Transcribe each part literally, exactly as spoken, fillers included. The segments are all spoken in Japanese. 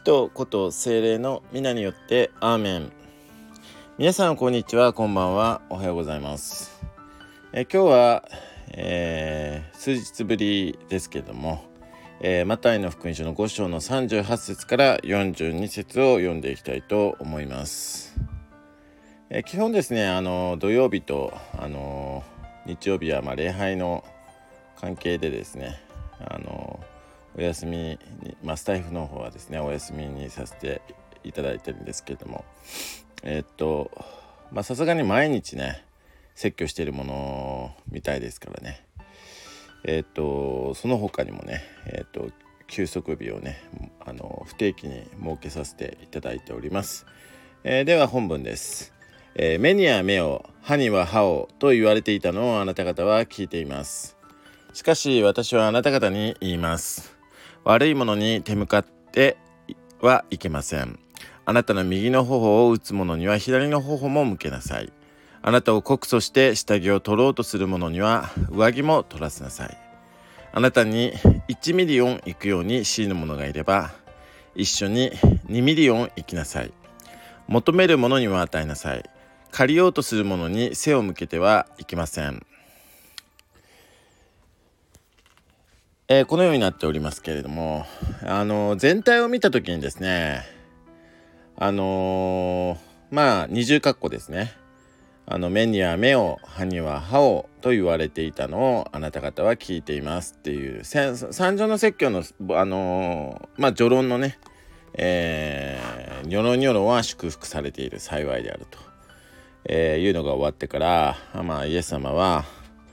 と子と精霊の皆によってアーメン。皆さんこんにちは、こんばんは、おはようございます。え今日は、えー、数日ぶりですけども、えー、マタイの福音書のご章のさんじゅうはち節からよんじゅうに節を読んでいきたいと思います。えー、基本ですね、あの土曜日とあの日曜日はまあ礼拝の関係でですね、あのお休みに、まあ、スタイフの方はですねお休みにさせていただいてるんですけれども、えー、っとまあさすがに毎日ね説教しているものみたいですからね、えー、っとその他にもね、えー、っと休息日をねあの不定期に設けさせていただいております。えー、では本文です。えー、目には目を、歯には歯をと言われていたのをあなた方は聞いています。しかし私はあなた方に言います。悪いものに手向かってはいけません。あなたの右の頬を打つ者には左の頬も向けなさい。あなたを告訴して下着を取ろうとする者には上着も取らせなさい。あなたにいちミリオン行くように強いる者がいれば一緒ににミリオン行きなさい。求める者には与えなさい。借りようとする者に背を向けてはいけません。えー、このようになっておりますけれども、あの全体を見たときにですね、あのー、まあ二重括弧ですね。あの目には目を、歯には歯をと言われていたのをあなた方は聞いていますっていう三条の説教のあのー、まあ序論のね、えー、ニョロニョロは祝福されている、幸いであると、えー、いうのが終わってから、まあイエス様は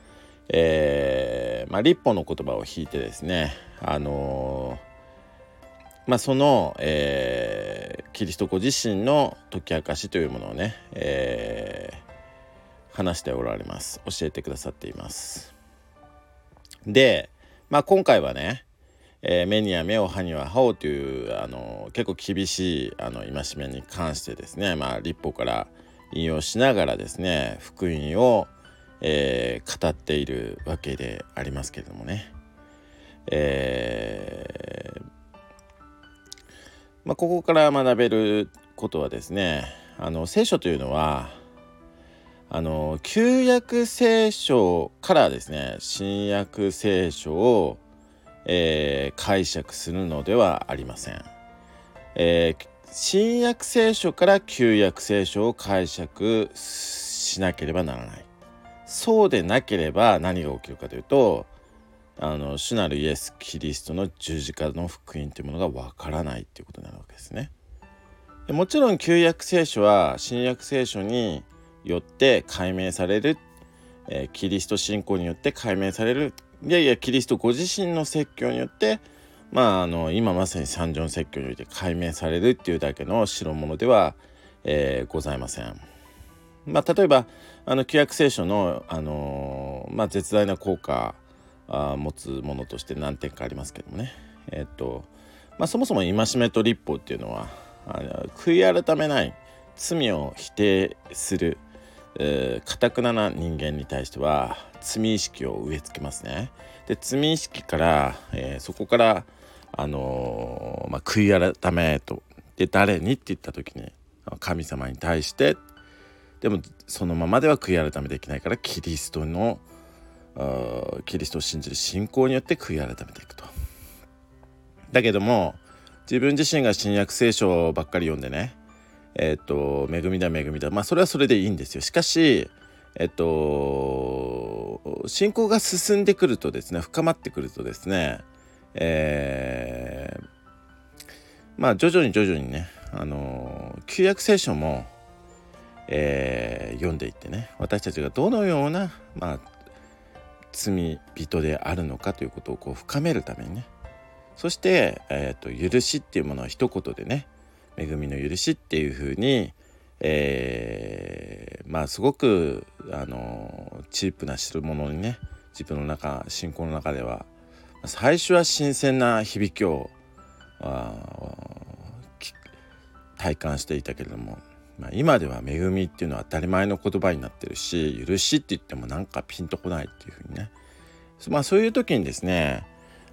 えーまあ、律法の言葉を引いてですね、あのーまあ、その、えー、キリストご自身の解き明かしというものをね、えー、話しておられます。教えてくださっています。で、まあ、今回はね、えー、目には目を、歯には歯をという、あのー、結構厳しいあの戒めに関してですね、まあ、律法から引用しながらですね、福音をえー、語っているわけでありますけれどもね、えーまあ、ここから学べることはですね、あの聖書というのはあの旧約聖書からですね新約聖書を、えー、解釈するのではありません。えー、新約聖書から旧約聖書を解釈しなければならない。そうでなければ何が起きるかというと、あの主なるイエス・キリストの十字架の福音というものがわからないということになるわけですね。でもちろん旧約聖書は新約聖書によって解明される、えー、キリスト信仰によって解明される、いやいやキリストご自身の説教によってまああの今まさに三条の説教によって解明されるっていうだけの代物では、えー、ございません。まあ、例えばあの旧約聖書の、あのーまあ、絶大な効果を持つものとして何点かありますけどもね、えーっとまあ、そもそも戒めと律法っていうのはあの悔い改めない、罪を否定するかたくなな人間に対しては罪意識を植え付けますね。で罪意識から、えー、そこから、あのーまあ、悔い改めとで誰にって言った時に神様に対して、でもそのままでは悔い改めできないからキリストのキリストを信じる信仰によって悔い改めていくと。だけども自分自身が新約聖書ばっかり読んでね、えっと恵みだ恵みだ、まあそれはそれでいいんですよ。しかしえっと信仰が進んでくるとですね、深まってくるとですね、えー、まあ徐々に徐々にね、あの旧約聖書もえー、読んでいってね、私たちがどのような、まあ、罪人であるのかということをこう深めるためにね、そして、えーと、許しっていうものは一言でね、恵みの許しっていうふうに、えー、まあすごく、あのチープな代物にね、自分の中、信仰の中では最初は新鮮な響きを体感していたけれども、まあ、今では恵みっていうのは当たり前の言葉になってるし、許しって言ってもなんかピンとこないっていうふうにね、まあそういう時にですね、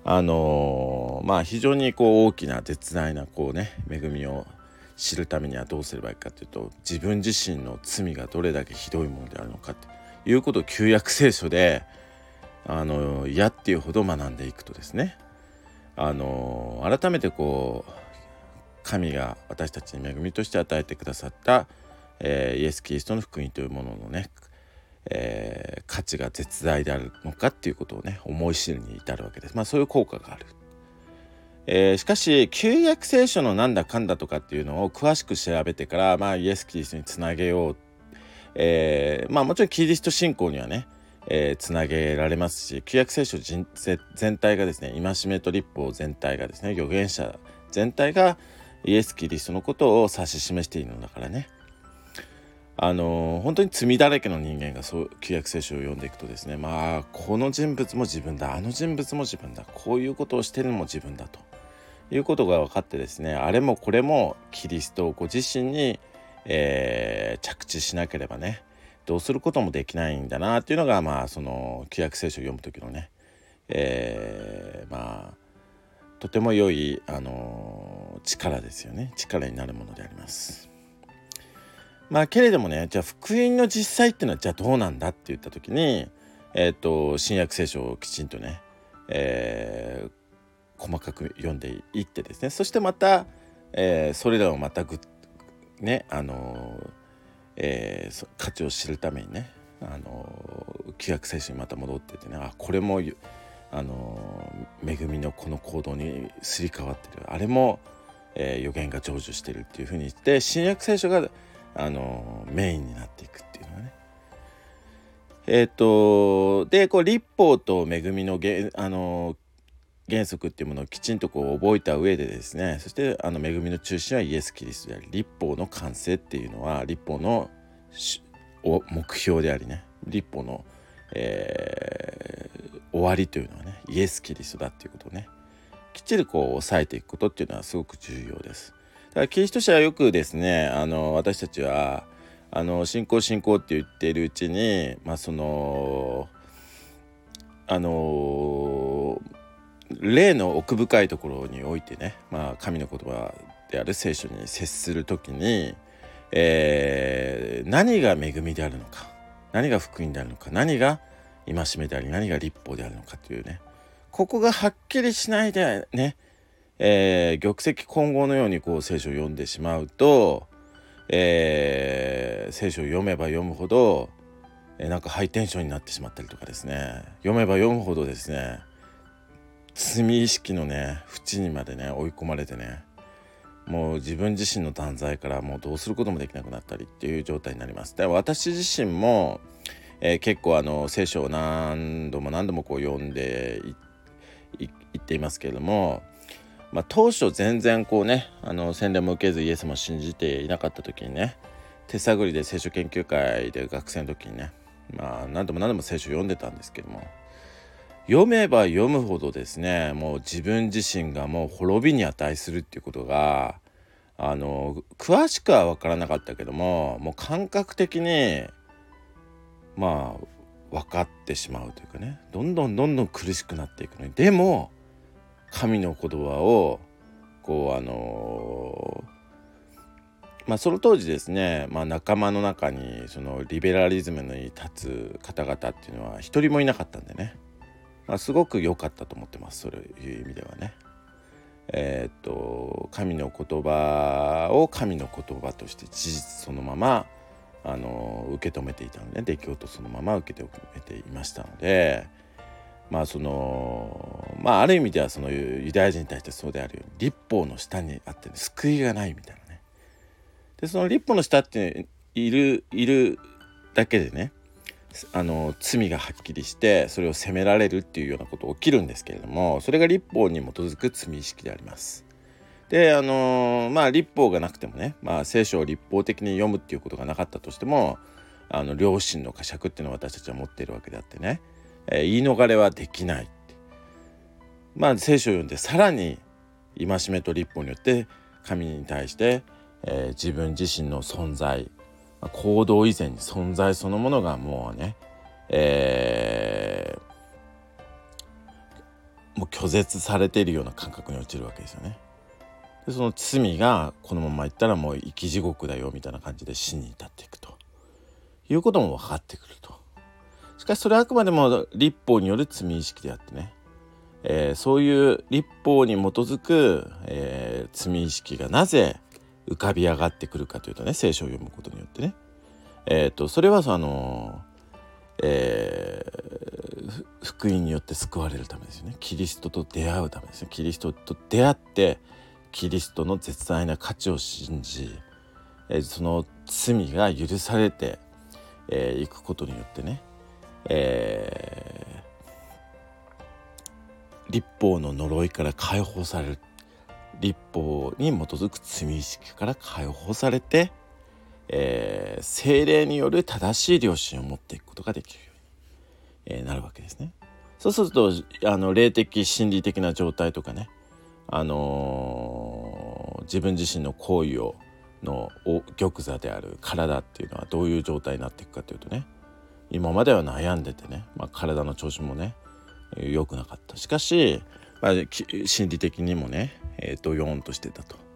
あのー、まあ非常にこう大きな絶大なこうね恵みを知るためにはどうすればいいかというと、自分自身の罪がどれだけひどいものであるのかということを旧約聖書であの嫌っていうほど学んでいくとですね、あの改めてこう神が私たちに恵みとして与えてくださった、えー、イエス・キリストの福音というもののね、えー、価値が絶大であるのかっていうことをね思い知るに至るわけです。まあそういう効果がある。えー、しかし旧約聖書のなんだかんだとかっていうのを詳しく調べてから、まあ、イエス・キリストにつなげよう、えー、まあもちろんキリスト信仰にはね、えー、つなげられますし、旧約聖書全体がですね、戒めと律法全体がですね、預言者全体がイエス・キリストのことを指し示しているのだからね、あのー、本当に罪だらけの人間がそう旧約聖書を読んでいくとですね、まあこの人物も自分だ、あの人物も自分だ、こういうことをしてるのも自分だということが分かってですね、あれもこれもキリストをご自身に、えー、着地しなければねどうすることもできないんだなっていうのが、まあその旧約聖書を読む時のね、えー、まあとても良い、あのー、力ですよね。力になるものであります。まあけれどもね、じゃあ福音の実際っていうのはじゃあどうなんだって言った時に、えっと新約聖書をきちんとね、えー、細かく読んでいってですね、そしてまた、えー、それらをまたぐね、あのーえー、価値を知るためにね、あのー、旧約聖書にまた戻っててね、あこれもあの恵みのこの行動にすり替わってる、あれも、えー、予言が成就してるっていう風に言って、新約聖書が、あのメインになっていくっていうのはね、えっ、ー、とでこう律法と恵みのげ、あの原則っていうものをきちんとこう覚えた上でですね、そしてあの恵みの中心はイエス・キリストであり、律法の完成っていうのは律法の目標でありね、律法の、えー、終わりというのはねイエス・キリストだっていうことをねきっちりこう抑えていくことっていうのはすごく重要です。だからキリスト者はよくですね、あの私たちはあの信仰信仰って言っているうちに、まあそのあの霊の奥深いところにおいてね、まあ神の言葉である聖書に接するときに、えー、何が恵みであるのか、何が福音であるのか、何が戒めであり、何が律法であるのかというね、ここがはっきりしないでね、えー、玉石混合のようにこう聖書を読んでしまうと、えー、聖書を読めば読むほど、えー、なんかハイテンションになってしまったりとかですね、読めば読むほどですね罪意識のね淵にまでね追い込まれてね、もう自分自身の断罪からもうどうすることもできなくなったりっていう状態になります。で私自身も、えー、結構あの聖書を何度も何度もこう読んで い, い, いっていますけれども、まあ、当初全然こうねあの洗礼も受けずイエスも信じていなかった時にね、手探りで聖書研究会で学生の時にね、まあ何度も何度も聖書を読んでたんですけども、読めば読むほどですね、もう自分自身がもう滅びに値するっていうことがあの詳しくは分からなかったけども、もう感覚的にまあ分かってしまうというかね、どんどんどんどん苦しくなっていくのに、でも神の言葉をこうあのまあその当時ですね、まあ、仲間の中にそのリベラリズムに立つ方々っていうのは一人もいなかったんでね、まあ、すごく良かったと思ってます。そういう意味ではね、えー、っと神の言葉を神の言葉として事実そのままあの受け止めていたので、出来事そのまま受け止めていましたので、まあそのまあある意味ではそのユダヤ人に対してそうであるように律法の下にあって、ね、救いがないみたいなね。でその律法の下っているいるだけでね、あの罪がはっきりしてそれを責められるっていうようなこと起きるんですけれども、それが律法に基づく罪意識であります。であのまあ律法がなくてもね、まあ、聖書を律法的に読むっていうことがなかったとしても、あの良心の呵責っていうのを私たちは持っているわけであってね、えー、言い逃れはできないって、まあ聖書を読んでさらに戒めと律法によって神に対して、えー、自分自身の存在、行動以前に存在そのものがもうね、えー、もう拒拒絶されているような感覚に陥るわけですよね。でその罪がこのままいったらもう生き地獄だよみたいな感じで死に至っていくということも分かってくると。しかしそれはあくまでも律法による罪意識であってね、えー、そういう律法に基づく、えー、罪意識がなぜ浮かび上がってくるかというとね、聖書を読むことによってね、えー、とそれはその、えー、福音によって救われるためですよね。キリストと出会うためですね。キリストと出会ってキリストの絶大な価値を信じ、えー、その罪が許されてい、えー、くことによってね、えー、律法の呪いから解放される、律法に基づく罪意識から解放されて、えー、聖霊による正しい良心を持っていくことができるように、えー、なるわけですね。そうするとあの霊的心理的な状態とかね、あのー、自分自身の行為をの玉座である体っていうのはどういう状態になっていくかというとね、今までは悩んでてね、まあ、体の調子もね良くなかった。しかし、まあ、心理的にもね、えー、ドヨーンとしてたと、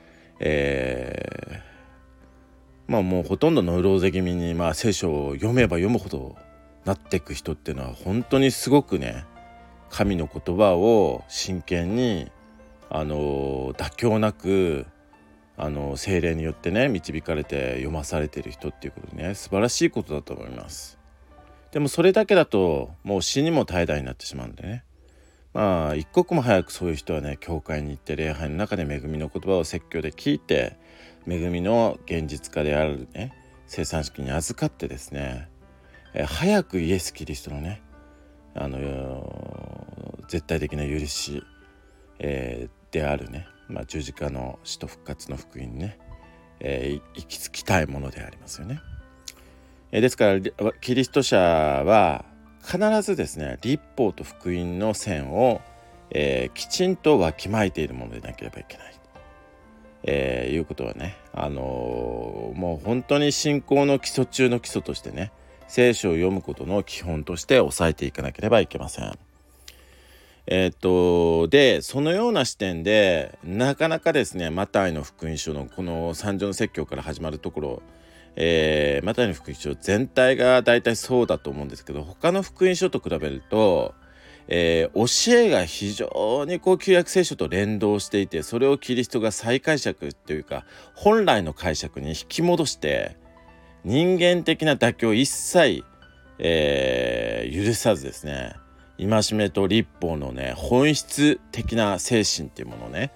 えー、まあもうほとんどノイローゼ気味に、まあ、聖書を読めば読むほどなっていく人っていうのは本当にすごくね、神の言葉を真剣にあの妥協なくあの聖霊によってね導かれて読まされている人っていうことでね、素晴らしいことだと思います。でもそれだけだともう死にも怠惰になってしまうんでね、まあ一刻も早くそういう人はね、教会に行って礼拝の中で恵みの言葉を説教で聞いて、恵みの現実化であるね生産式に預かってですね、え早くイエス・キリストのねあの絶対的な許し、えー、であるね、まあ、十字架の死と復活の福音にね、えー、行き着きたいものでありますよね。えー、ですからキリスト者は必ずですね、律法と福音の線を、えー、きちんとわきまえているものでなければいけない、えー、いうことはね、あのー、もう本当に信仰の基礎中の基礎としてね、聖書を読むことの基本として押さえていかなければいけません。えー、っとでそのような視点でなかなかですね、マタイの福音書のこの三条の説教から始まるところ、えー、マタイの福音書全体が大体そうだと思うんですけど、他の福音書と比べると、えー、教えが非常にこう旧約聖書と連動していて、それをキリストが再解釈というか本来の解釈に引き戻して、人間的な妥協を一切、えー、許さずですね、戒めと律法のね本質的な精神っていうものをね、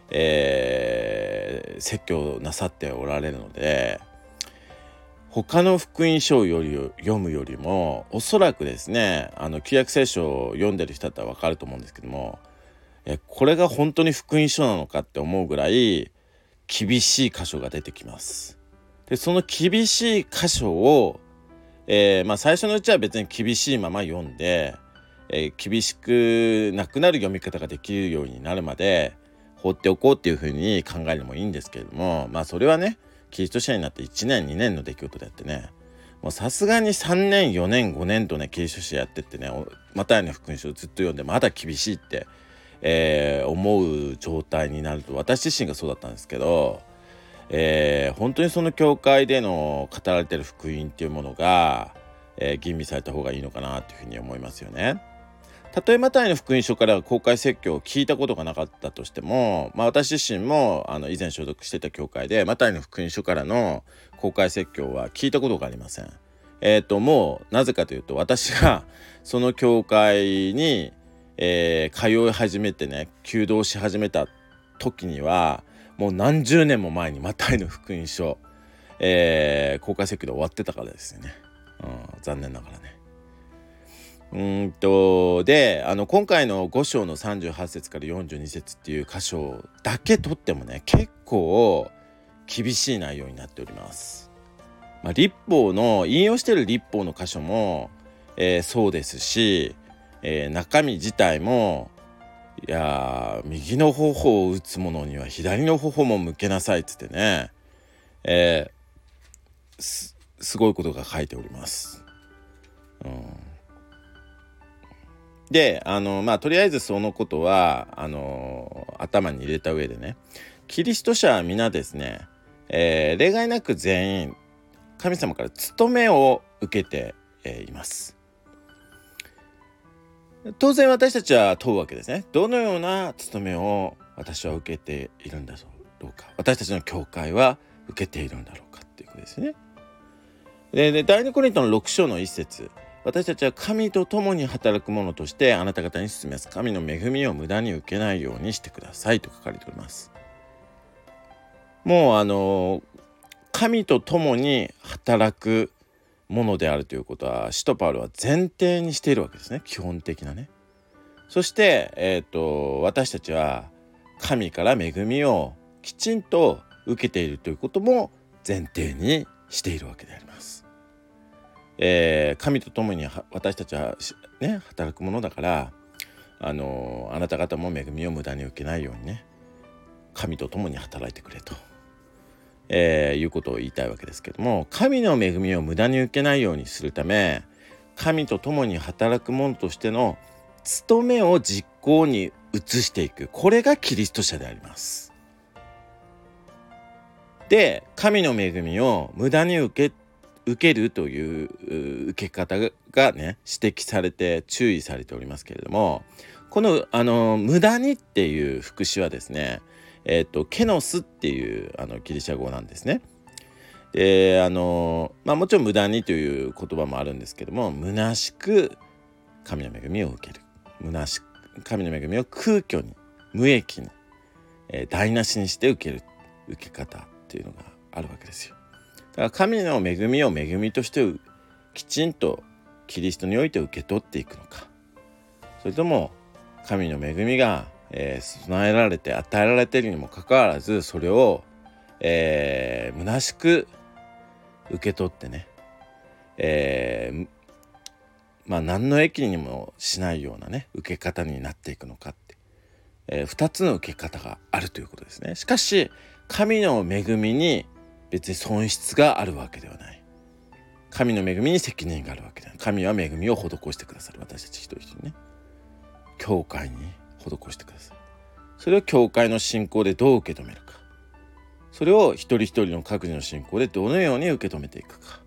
えー、説教なさっておられるので、他の福音書をより読むよりもおそらくですね、あの旧約聖書を読んでる人だったら分かると思うんですけども、えこれが本当に福音書なのかって思うぐらい厳しい箇所が出てきます。でその厳しい箇所を、えーまあ、最初のうちは別に厳しいまま読んで、えー、厳しくなくなる読み方ができるようになるまで放っておこうっていうふうに考えるのもいいんですけれども、まあそれはねキリスト者になっていちねんにねんの出来事であってね、もうさすがにさんねんよねんごねんとねキリスト者やってってね、マタイの福音書をずっと読んでまだ厳しいって、えー、思う状態になると、私自身がそうだったんですけど、えー、本当にその教会での語られている福音っていうものが、えー、吟味された方がいいのかなというふうに思いますよね。たとえマタイの福音書から公開説教を聞いたことがなかったとしても、まあ、私自身もあの以前所属していた教会でマタイの福音書からの公開説教は聞いたことがありません。えーともうなぜかというと、私がその教会に、えー、通い始めてね、求道し始めた時にはもう何十年も前にマタイの福音書、えー、公開説教で終わってたからですよね、うん、残念ながらね。うんとであの今回のご章のさんじゅうはち節からよんじゅうに節っていう箇所だけ取ってもね、結構厳しい内容になっております。まあ、律法の引用している律法の箇所も、えー、そうですし、えー、中身自体もいや右の頬を打つ者には左の頬も向けなさいっつってね、えー、す, すごいことが書いております。うんであのまあとりあえずそのことはあの頭に入れた上でね、キリスト者は皆ですね、えー、例外なく全員神様から務めを受けて、えー、います。当然私たちは問うわけですね。どのような務めを私は受けているんだろうか、私たちの教会は受けているんだろうかっていうことですね。でで第二コリントのろく章の一節、私たちは神と共に働く者としてあなた方に進めます。神の恵みを無駄に受けないようにしてくださいと書かれております。もうあの神と共に働くものであるということは使徒パウロは前提にしているわけですね、基本的なね。そして、えーと、私たちは神から恵みをきちんと受けているということも前提にしているわけであります。えー、神と共に私たちは、ね、働くものだから、あのあなた方も恵みを無駄に受けないようにね、神と共に働いてくれと、えー、いうことを言いたいわけですけども、神の恵みを無駄に受けないようにするため、神と共に働く者としての務めを実行に移していく、これがキリスト者であります。で、神の恵みを無駄に受け受けるという受け方がね指摘されて注意されておりますけれども、このあの無駄にっていう副詞はですね、えっとケノスっていうあのギリシャ語なんですね。であのまあもちろん無駄にという言葉もあるんですけども、虚しく神の恵みを受ける、虚しく神の恵みを空虚に無益に、えー、台無しにして受ける受け方っていうのがあるわけですよ。だから神の恵みを恵みとしてきちんとキリストにおいて受け取っていくのか、それとも神の恵みが、えー、備えられて与えられているにもかかわらず、それを、えー、虚しく受け取ってね、えー、まあ何の益にもしないようなね受け方になっていくのかって、えー、ふたつの受け方があるということですね。しかし神の恵みに別に損失があるわけではない。神の恵みに責任があるわけではない。神は恵みを施してくださる、私たち一人一人ね、教会に施してくださる。それを教会の信仰でどう受け止めるか、それを一人一人の各自の信仰でどのように受け止めていくか。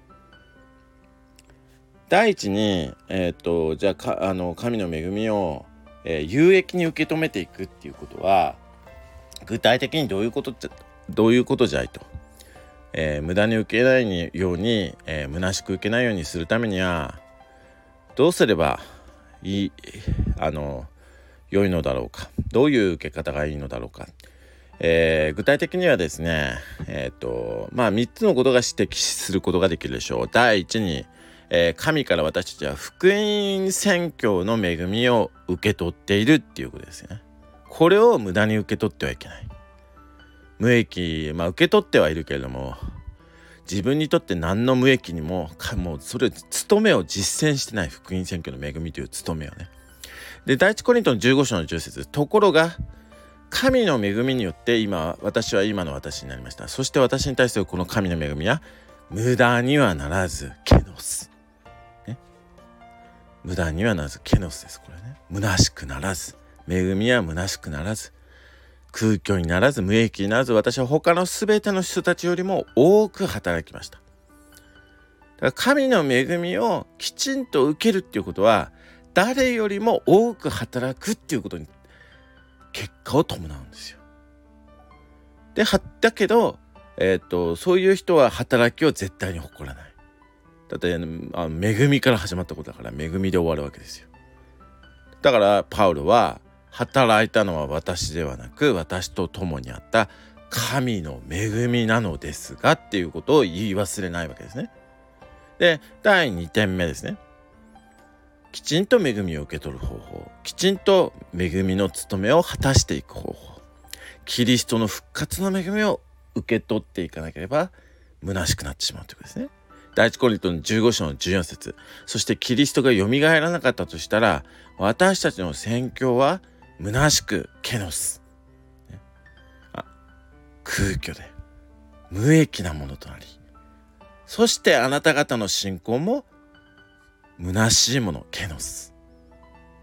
第一に、えー、とじゃあかあの神の恵みを、えー、有益に受け止めていくっていうことは、具体的にどういうことってどういうことじゃいと、えー、無駄に受けないように、えー、虚しく受けないようにするためにはどうすればいいあの良いのだろうか、どういう受け方がいいのだろうか、えー、具体的にはですね、えーとまあ、みっつのことが指摘することができるでしょう。第一に、えー、神から私たちは福音宣教の恵みを受け取っているっていうことですね。これを無駄に受け取ってはいけない。無益、まあ受け取ってはいるけれども、自分にとって何の無益にもかもうそれ務めを実践してない、福音宣教の恵みという務めをね。で第一コリントのじゅうご章のじゅう節、ところが神の恵みによって今私は今の私になりました。そして私に対するこの神の恵みは無駄にはならずケノス、ね、無駄にはならずケノスです。これね、虚しくならず、恵みは虚しくならず、空虚にならず、無益にならず、私は他のすべての人たちよりも多く働きました。だから神の恵みをきちんと受けるっていうことは、誰よりも多く働くっていうことに結果を伴うんですよ。で、だけど、えーと、そういう人は働きを絶対に誇らない。だってあの恵みから始まったことだから、恵みで終わるわけですよ。だからパウロは、働いたのは私ではなく私と共にあった神の恵みなのですがっていうことを言い忘れないわけですね。でだいにてんめですね、きちんと恵みを受け取る方法、きちんと恵みの務めを果たしていく方法、キリストの復活の恵みを受け取っていかなければ虚しくなってしまうということですね。第一コリントのじゅうご章のじゅうよん節、そしてキリストがよみがえらなかったとしたら私たちの宣教は虚しくケノス、ね、あ空虚で無益なものとなり、そしてあなた方の信仰も虚しいものケノス、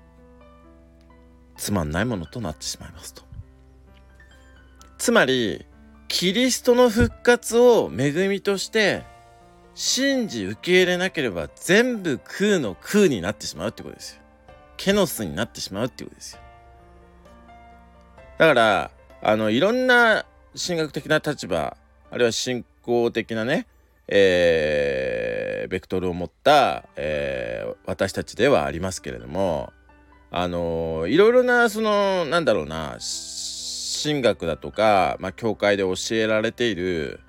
つまんないものとなってしまいますと。つまりキリストの復活を恵みとして信じ受け入れなければ全部空の空になってしまうってことですよ。ケノスになってしまうってことですよ。だからあのいろんな神学的な立場、あるいは信仰的なね、えー、ベクトルを持った、えー、私たちではありますけれども、あのいろいろなそのなんだろうな神学だとか、まあ、教会で教えられている、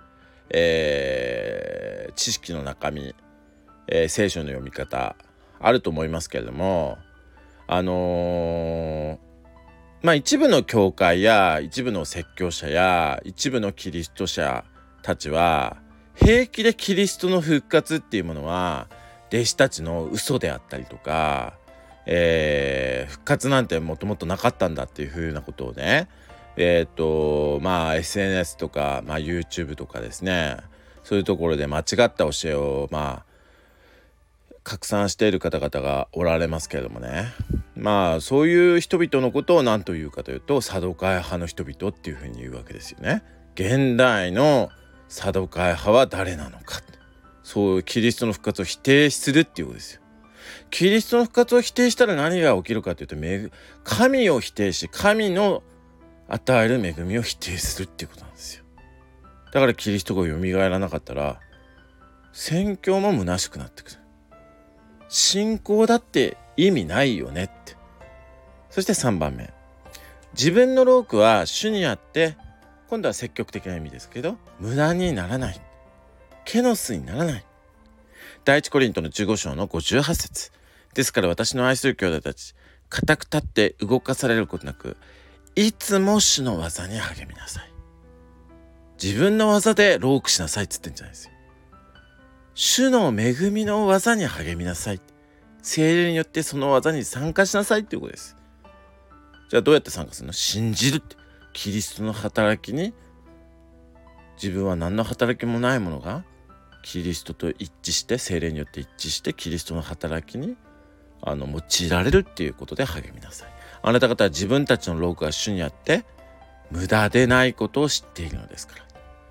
えー、知識の中身、えー、聖書の読み方あると思いますけれども、あのー、まあ一部の教会や一部の説教者や一部のキリスト者たちは平気でキリストの復活っていうものは弟子たちの嘘であったりとか、えー、復活なんてもともとなかったんだっていうふうなことをね、えっとまあ エスエヌエス とか、まあ、YouTube とかですね、そういうところで間違った教えをまあ拡散している方々がおられますけれどもね、まあそういう人々のことを何というかというとサドカイ派の人々っていうふうに言うわけですよね。現代のサドカイ派は誰なのか、そうキリストの復活を否定するっていうことですよ。キリストの復活を否定したら何が起きるかというと、神を否定し神の与える恵みを否定するっていうことなんですよ。だからキリストが蘇らなかったら宣教も虚しくなってくる。信仰だって意味ないよねって。そしてさんばんめ、自分の労苦は主にあって、今度は積極的な意味ですけど無駄にならない、ケノスにならない。第一コリントのじゅうご章のごじゅうはち節、ですから私の愛する兄弟たち、固く立って動かされることなくいつも主の技に励みなさい。自分の技で労苦しなさいって言ってんじゃないですよ。主の恵みの技に励みなさい。聖霊によってその技に参加しなさいっていうことです。じゃあどうやって参加するの？信じるって。キリストの働きに、自分は何の働きもないものがキリストと一致して、聖霊によって一致してキリストの働きにあの用いられるっていうことで励みなさい。あなた方は自分たちの労苦が主にあって無駄でないことを知っているのですから、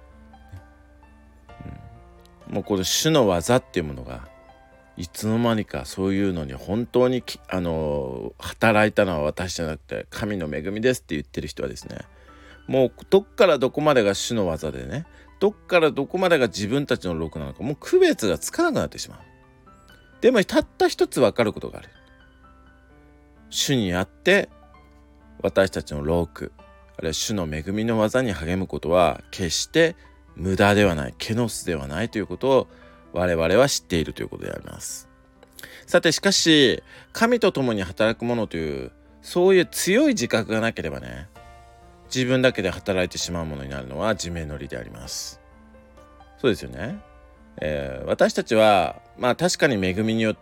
うん、もうこの主の技っていうものがいつの間にかそういうのに本当にあの働いたのは私じゃなくて神の恵みですって言ってる人はですね、もうどっからどこまでが主の技でね、どっからどこまでが自分たちの労苦なのかもう区別がつかなくなってしまう。でもたった一つ分かることがある。主にあって私たちの労苦、あるいは主の恵みの技に励むことは決して無駄ではない、ケノスではないということを我々は知っているということであります。さてしかし神と共に働く者というそういう強い自覚がなければね、自分だけで働いてしまうものになるのは自明の理であります。そうですよね、えー、私たちはまあ確かに恵みによって、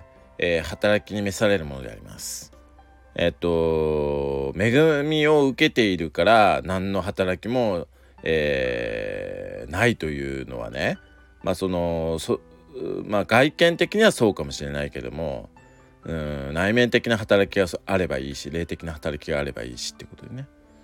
えー、働きに召されるものであります。えっと恵みを受けているから何の働きも、えー、ないというのはね、まあそのそまあ外見的にはそうかもしれないけども、うん内面的な働きがあればいいし、霊的な働きがあればいいしってことでね、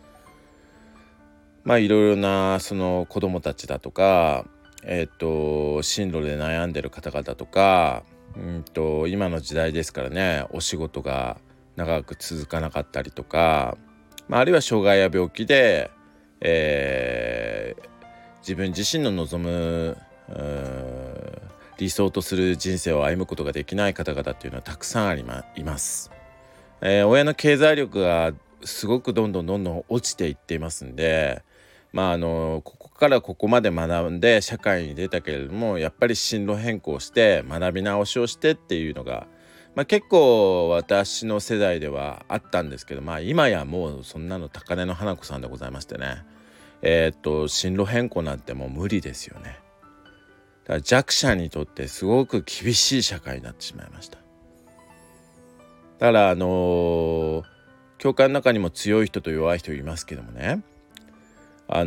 まあいろいろなその子供たちだとか、えっと進路で悩んでる方々とか、うんと今の時代ですからね、お仕事が長く続かなかったりとか、まあ、あるいは障害や病気で、えー、自分自身の望む理想とする人生を歩むことができない方々っていうのはたくさんありま、います、えー、親の経済力がすごくどんどんどんどん落ちていっていますんで、まああのここからここまで学んで社会に出たけれども、やっぱり進路変更して学び直しをしてっていうのが、まあ、結構私の世代ではあったんですけど、まあ今やもうそんなの高根の花子さんでございましてね、えー、っと進路変更なんてもう無理ですよね。だから弱者にとってすごく厳しい社会になってしまいました。だからあのー、教会の中にも強い人と弱い人いますけどもね、あ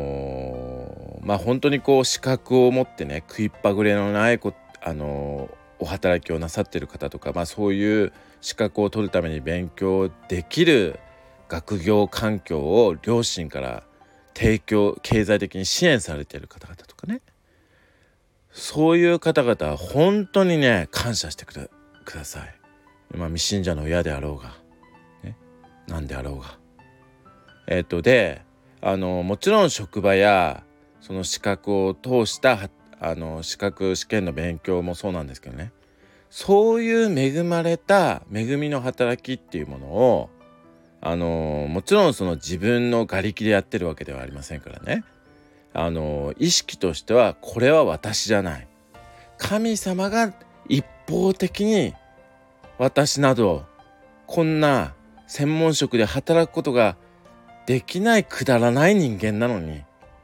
のー、まあ本当にこう資格を持ってね、食いっぱぐれのないこ、あのお働きをなさっている方とか、まあ、そういう資格を取るために勉強できる学業環境を両親から提供経済的に支援されている方々とかね、そういう方々は本当にね感謝してくだ、ください。まあ、未信者の親であろうが、ね、何であろうがえっとであのもちろん職場やその資格を通したあの資格試験の勉強もそうなんですけどね、そういう恵まれた恵みの働きっていうものをあのもちろんその自分の我力でやってるわけではありませんからね、あの意識としてはこれは私じゃない、神様が一方的に私などこんな専門職で働くことができないくだらない人間なのに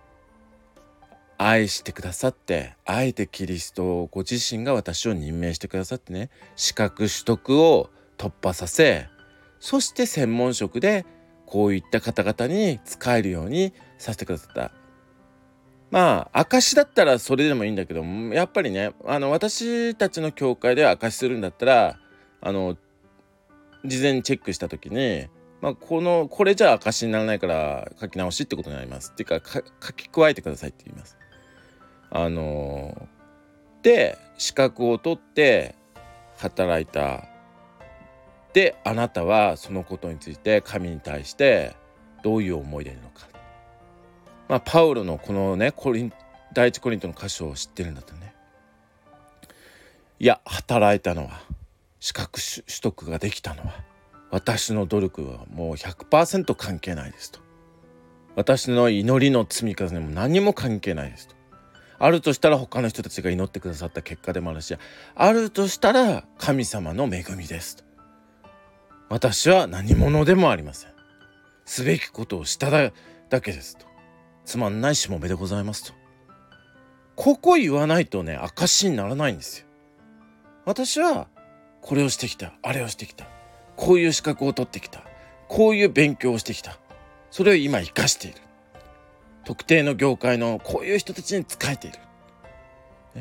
愛してくださって、あえてキリストをご自身が私を任命してくださってね、資格取得を突破させ、そして専門職でこういった方々に使えるようにさせてくださった。まあ証だったらそれでもいいんだけども、やっぱりねあの私たちの教会では証するんだったらあの事前にチェックした時に、まあ、このこれじゃ証にならないから書き直しってことになりますっていうか、か書き加えてくださいって言います。あので資格を取って働いた。であなたはそのことについて神に対してどういう思いでいるのか。まあパウロのこのねコリン第一コリントの箇所を知ってるんだとね、いや働いたのは資格取得ができたのは私の努力はもう ひゃくパーセント 関係ないですと、私の祈りの積み重ねも何も関係ないですと、あるとしたら他の人たちが祈ってくださった結果でもあるし、あるとしたら神様の恵みですと、私は何者でもありません、すべきことをしただけですと、つまんないしもべでございますと、ここ言わないとね証にならないんですよ。私はこれをしてきた、あれをしてきた、こういう資格を取ってきた、こういう勉強をしてきた、それを今生かしている、特定の業界のこういう人たちに仕えている、ね、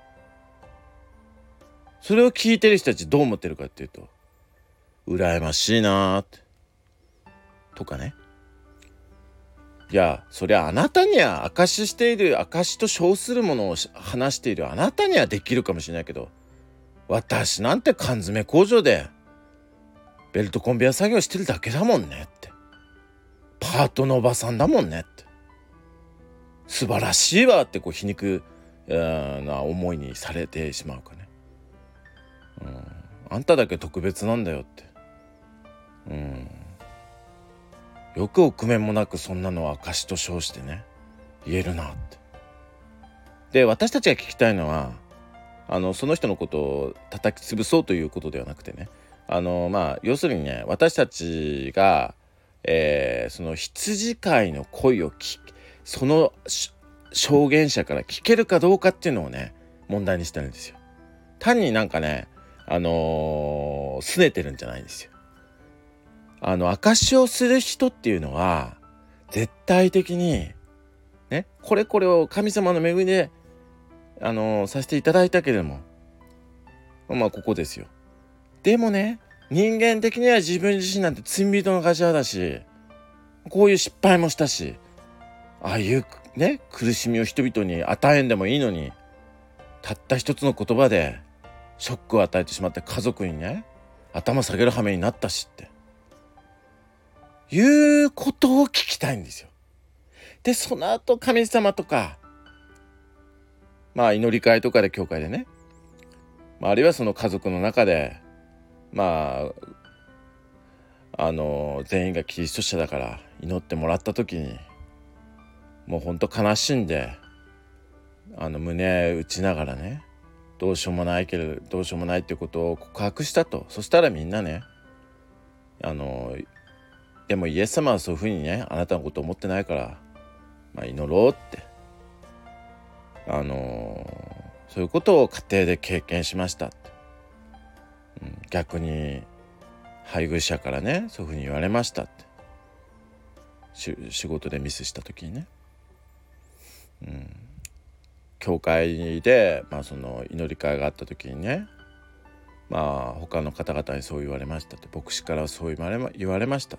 それを聞いてる人たちどう思ってるかっていうと、羨ましいなーってとかね、いやそりゃあなたには証ししている、証しと称するものを話しているあなたにはできるかもしれないけど、私なんて缶詰工場でベルトコンベヤ作業してるだけだもんねって、パートのおばさんだもんねって、素晴らしいわってこう皮肉な思いにされてしまうかね、うん、あんただけ特別なんだよって、うん、よく臆面もなくそんなのを証と称してね言えるなって。で私たちが聞きたいのはあのその人のことを叩き潰そうということではなくてね、あのまあ要するにね、私たちが、えー、その羊飼いの声を聞その証言者から聞けるかどうかっていうのをね問題にしてるんですよ。単になんかねあのー、拗ねてるんじゃないんですよ。あの証しをする人っていうのは絶対的にね、これこれを神様の恵みであのー、させていただいたけれども、まあここですよ。でもね人間的には自分自身なんて罪人の頭だし、こういう失敗もしたし、ああいうね苦しみを人々に与えんでもいいのに、たった一つの言葉でショックを与えてしまって家族にね頭下げる羽目になったしっていうことを聞きたいんですよ。でその後神様とかまあ祈り会とかで教会でね、まあ、あるいはその家族の中でまああの全員がキリスト者だから祈ってもらった時にもうほんと悲しんであの胸打ちながらね、どうしようもないけどどうしようもないっていうことを告白したと。そしたらみんなねあのでもイエス様はそういうふうにねあなたのことを思ってないから、まあ、祈ろうってあのそういうことを家庭で経験しましたって、うん、逆に配偶者からねそういうふうに言われましたって、仕事でミスした時にね、うん、教会で、まあ、その祈り会があった時にねまあ他の方々にそう言われましたって、牧師からそう言われま、言われましたって、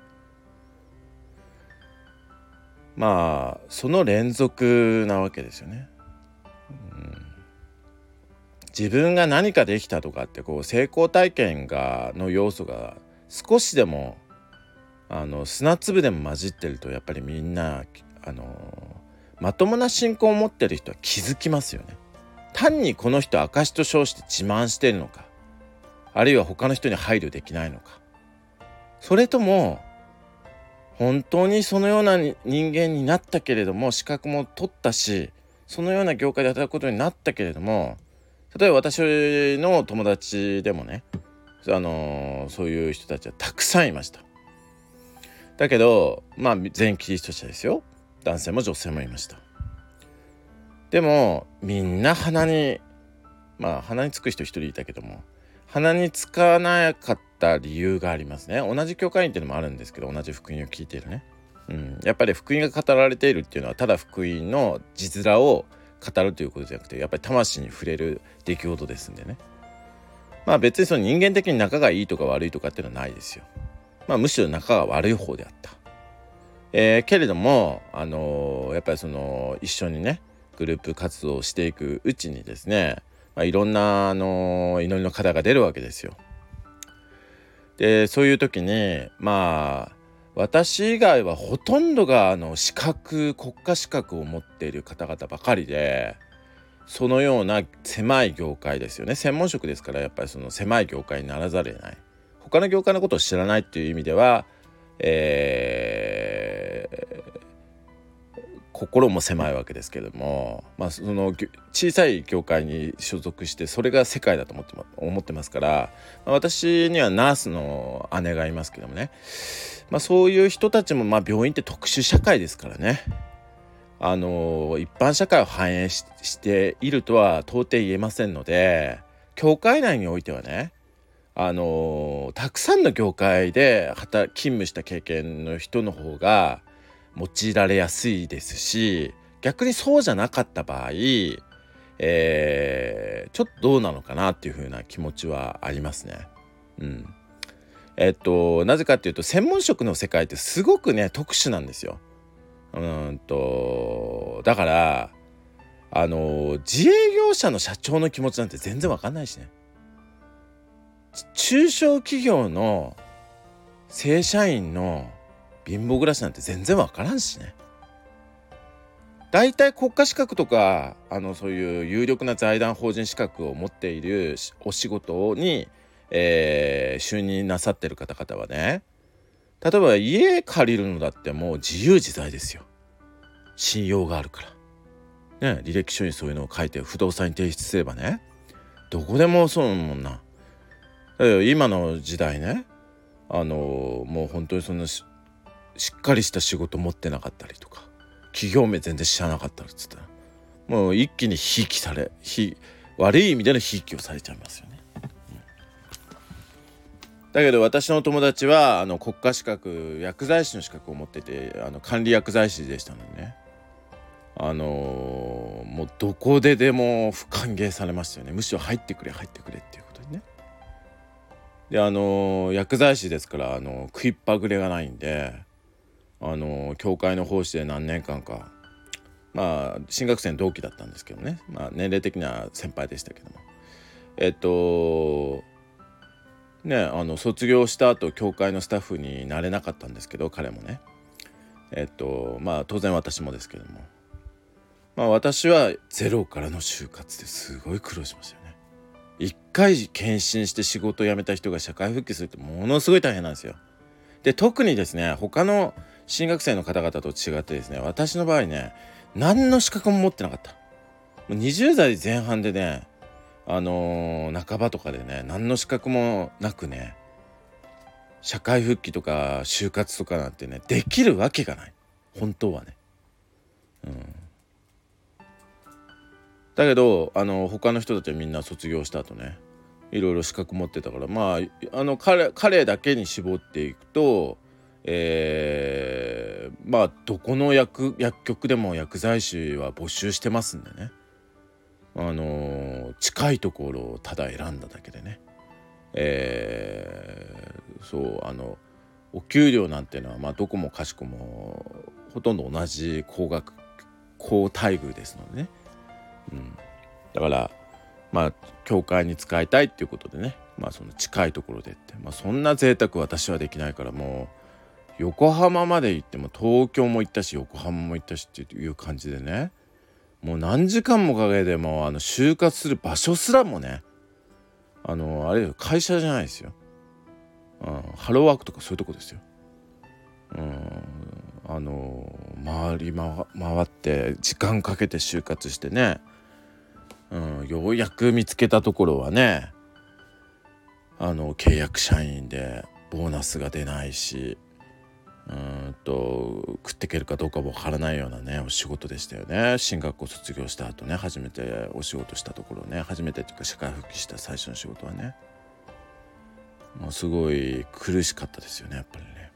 まあその連続なわけですよね。うん、自分が何かできたとかってこう成功体験がの要素が少しでもあの砂粒でも混じってると、やっぱりみんなあのまともな信仰を持ってる人は気づきますよね。単にこの人証と称して自慢してるのか、あるいは他の人に配慮できないのか、それとも本当にそのような人間になったけれども、資格も取ったし、そのような業界で働くことになったけれども、例えば私の友達でもね、あのそういう人たちはたくさんいました。だけどまあ全キリスト者ですよ。男性も女性もいました。でもみんな鼻にまあ鼻につく人一人いたけども、鼻につかなかった理由がありますね。同じ教会員っていうのもあるんですけど、同じ福音を聞いているね、うん、やっぱり福音が語られているっていうのはただ福音の字面を語るということじゃなくて、やっぱり魂に触れる出来事ですんでね。まあ別にその人間的に仲がいいとか悪いとかっていうのはないですよ。まあむしろ仲が悪い方であった。えー、けれどもあのー、やっぱりその一緒にねグループ活動をしていくうちにですね、まあ、いろんな、あのー、祈りの方が出るわけですよ。でそういう時にまあ私以外はほとんどがあの資格国家資格を持っている方々ばかりで、そのような狭い業界ですよね。専門職ですから、やっぱりその狭い業界にならざるを得ない。他の業界のことを知らないっていう意味では、えー心も狭いわけですけれども、まあ、その小さい業界に所属してそれが世界だと思って、思ってますから、まあ、私にはナースの姉がいますけどもね、まあ、そういう人たちもまあ病院って特殊社会ですからね、あの一般社会を反映 し, しているとは到底言えませんので、教会内においてはね、あのたくさんの業界で働勤務した経験の人の方が用いられやすいですし、逆にそうじゃなかった場合、えー、ちょっとどうなのかなっていう風な気持ちはありますね。うん。えっとなぜかっていうと、専門職の世界ってすごくね特殊なんですよ。うんとだからあの自営業者の社長の気持ちなんて全然わかんないしね。中小企業の正社員の貧乏暮らしなんて全然わからんしね。だいたい国家資格とかあのそういう有力な財団法人資格を持っているお仕事に、えー、就任なさってる方々はね、例えば家借りるのだってもう自由自在ですよ。信用があるからね。履歴書にそういうのを書いて不動産に提出すればね、どこでもそうもんな。今の時代ね、あのもう本当にそんな し, しっかりした仕事持ってなかったりとか、企業名全然知らなかったりっつったら、もう一気にひいきされひ悪い意味でのひいきをされちゃいますよね、うん、だけど私の友達はあの国家資格薬剤師の資格を持ってて、あの管理薬剤師でしたのでね、あのー、もうどこででも歓迎されましたよね。むしろ入ってくれ入ってくれっていうことにね。であのー、薬剤師ですから、あのー、食いっぱぐれがないんで、あのー、教会の奉仕で何年間か、まあ新学生の同期だったんですけどね、まあ、年齢的には先輩でしたけども、えっとねあの卒業した後教会のスタッフになれなかったんですけど、彼もね、えっとまあ当然私もですけども、まあ私はゼロからの就活ですごい苦労しましたよね。一回検診して仕事を辞めた人が社会復帰するってものすごい大変なんですよ。で特にですね、他の新学生の方々と違ってですね、私の場合ね、何の資格も持ってなかった。もうにじゅう代前半でね、あのー、半ばとかでね、何の資格もなくね、社会復帰とか就活とかなんてねできるわけがない、本当はね、うん、だけどあの他の人たちはみんな卒業した後ね、いろいろ資格持ってたから、まああの 彼, 彼だけに絞っていくと、えー、まあどこの薬薬局でも薬剤師は募集してますんでね、 あの近いところをただ選んだだけでね、えー、そうあのお給料なんてのは、まあ、どこもかしこもほとんど同じ高額高待遇ですのでね、うん、だからまあ教会に使いたいっていうことでね、まあその近いところでって、まあ、そんな贅沢私はできないから、もう横浜まで行っても東京も行ったし横浜も行ったしっていう感じでね、もう何時間もかけてもあの就活する場所すらもね、あのあれ会社じゃないですよ、うん、ハローワークとかそういうとこですよ、うん、あの回り回って時間かけて就活してね、うん、ようやく見つけたところはね、あの契約社員でボーナスが出ないし、うんと食っていけるかどうかわからないようなねお仕事でしたよね。進学校卒業した後ね、初めてお仕事したところね、初めてというか社会復帰した最初の仕事はね、もうすごい苦しかったですよね、やっぱりね、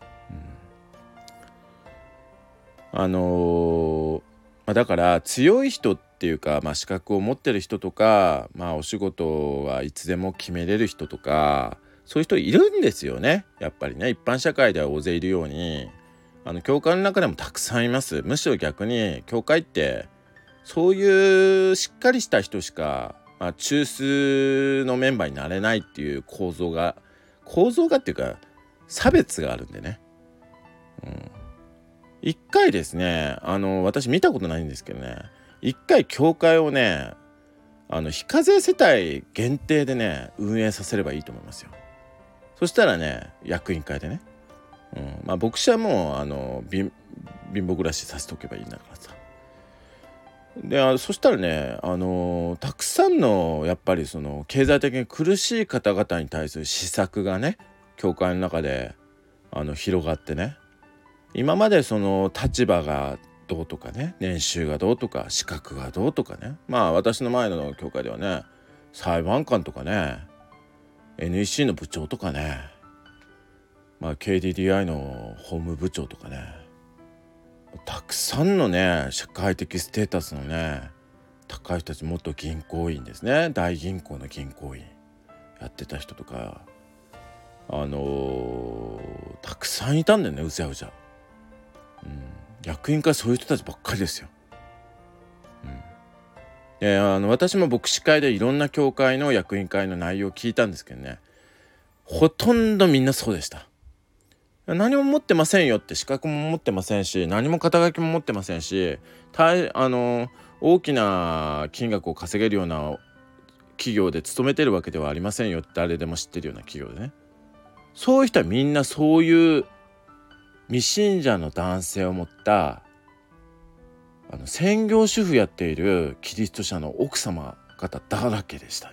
うん、あのーまあ、だから強い人っていうか、まあ、資格を持ってる人とか、まあ、お仕事はいつでも決めれる人とか、そういう人いるんですよね、やっぱりね。一般社会では大勢いるように、あの教会の中でもたくさんいます。むしろ逆に教会ってそういうしっかりした人しか、まあ、中枢のメンバーになれないっていう構造が構造がっていうか差別があるんでね、うん、一回ですね、あの私見たことないんですけどね、一回教会をね、あの非課税世帯限定でね運営させればいいと思いますよ。そしたらね、役員会でね、うん、まあ牧師はもうあの貧貧乏暮らしさせとけばいいんだからさ。であそしたらね、あのたくさんのやっぱりその経済的に苦しい方々に対する施策がね、教会の中であの広がってね、今までその立場がどうとかね、年収がどうとか資格がどうとかね、まあ私の前の教会ではね、裁判官とかね、 エヌイーシー の部長とかね、まあ ケーディーディーアイ の法務部長とかね、たくさんのね社会的ステータスのね高い人たち、元銀行員ですね、大銀行の銀行員やってた人とか、あのー、たくさんいたんだよね、うじゃうじゃ、うん、役員会そういう人たちばっかりですよ、うん、であの私も牧師会でいろんな教会の役員会の内容を聞いたんですけどね、ほとんどみんなそうでした。何も持ってませんよって、資格も持ってませんし、何も肩書きも持ってませんし、大あの大きな金額を稼げるような企業で勤めてるわけではありませんよって、誰でも知ってるような企業でね、そういう人はみんなそういう未信者の男性を持ったあの専業主婦やっているキリスト者の奥様方だらけでしたね、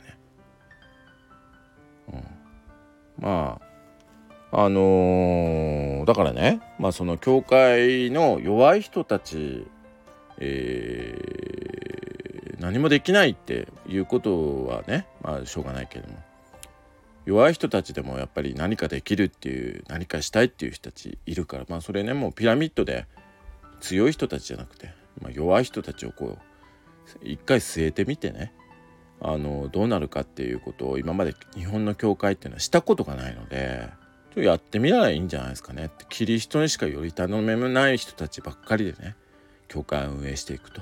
うん、まああのー、だからね、まあその教会の弱い人たち、えー、何もできないっていうことはね、まあしょうがないけれども、弱い人たちでもやっぱり何かできるっていう、何かしたいっていう人たちいるから、まあそれね、もうピラミッドで強い人たちじゃなくて、まあ、弱い人たちをこう一回据えてみてね、あのどうなるかっていうことを今まで日本の教会っていうのはしたことがないので、やってみたらいいんじゃないですかねって。キリストにしかより頼めない人たちばっかりでね、教会を運営していくと、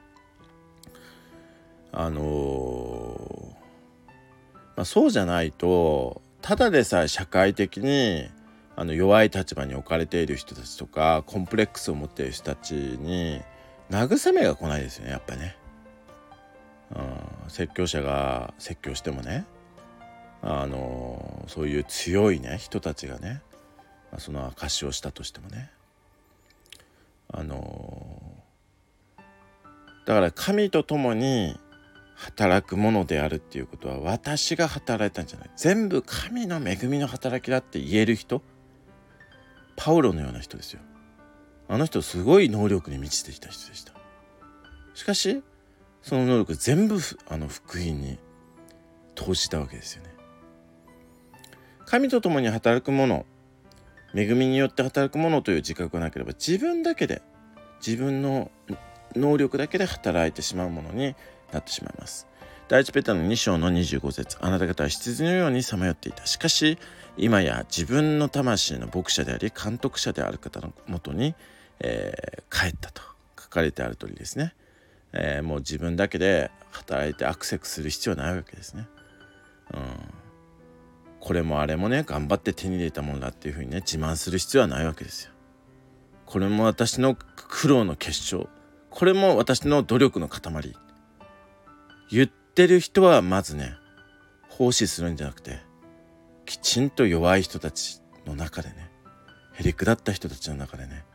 あのーまあ、そうじゃないと、ただでさえ社会的にあの弱い立場に置かれている人たちとか、コンプレックスを持っている人たちに慰めが来ないですよね、やっぱりね、うん、説教者が説教してもね、あのそういう強いね人たちがね、その証しをしたとしてもね、あのだから神と共に働くものであるっていうことは、私が働いたんじゃない、全部神の恵みの働きだって言える人、パウロのような人ですよ。あの人すごい能力に満ちていた人でした。しかしその能力全部あの福音に投じたわけですよね。神と共に働くもの、恵みによって働くものという自覚がなければ、自分だけで自分の能力だけで働いてしまうものになってしまいます。 第一ペテロのに章のにじゅうご節、あなた方は羊のようにさまよっていた。しかし今や自分の魂の牧者であり監督者である方のもとに、えー、帰ったと書かれてある通りですね、えー、もう自分だけで働いてアクセスする必要はないわけですね、うん、これもあれもね頑張って手に入れたものだっていうふうにね自慢する必要はないわけですよ。これも私の苦労の結晶、これも私の努力の塊。言ってる人はまずね奉仕するんじゃなくて、きちんと弱い人たちの中でね、へりくだった人たちの中でね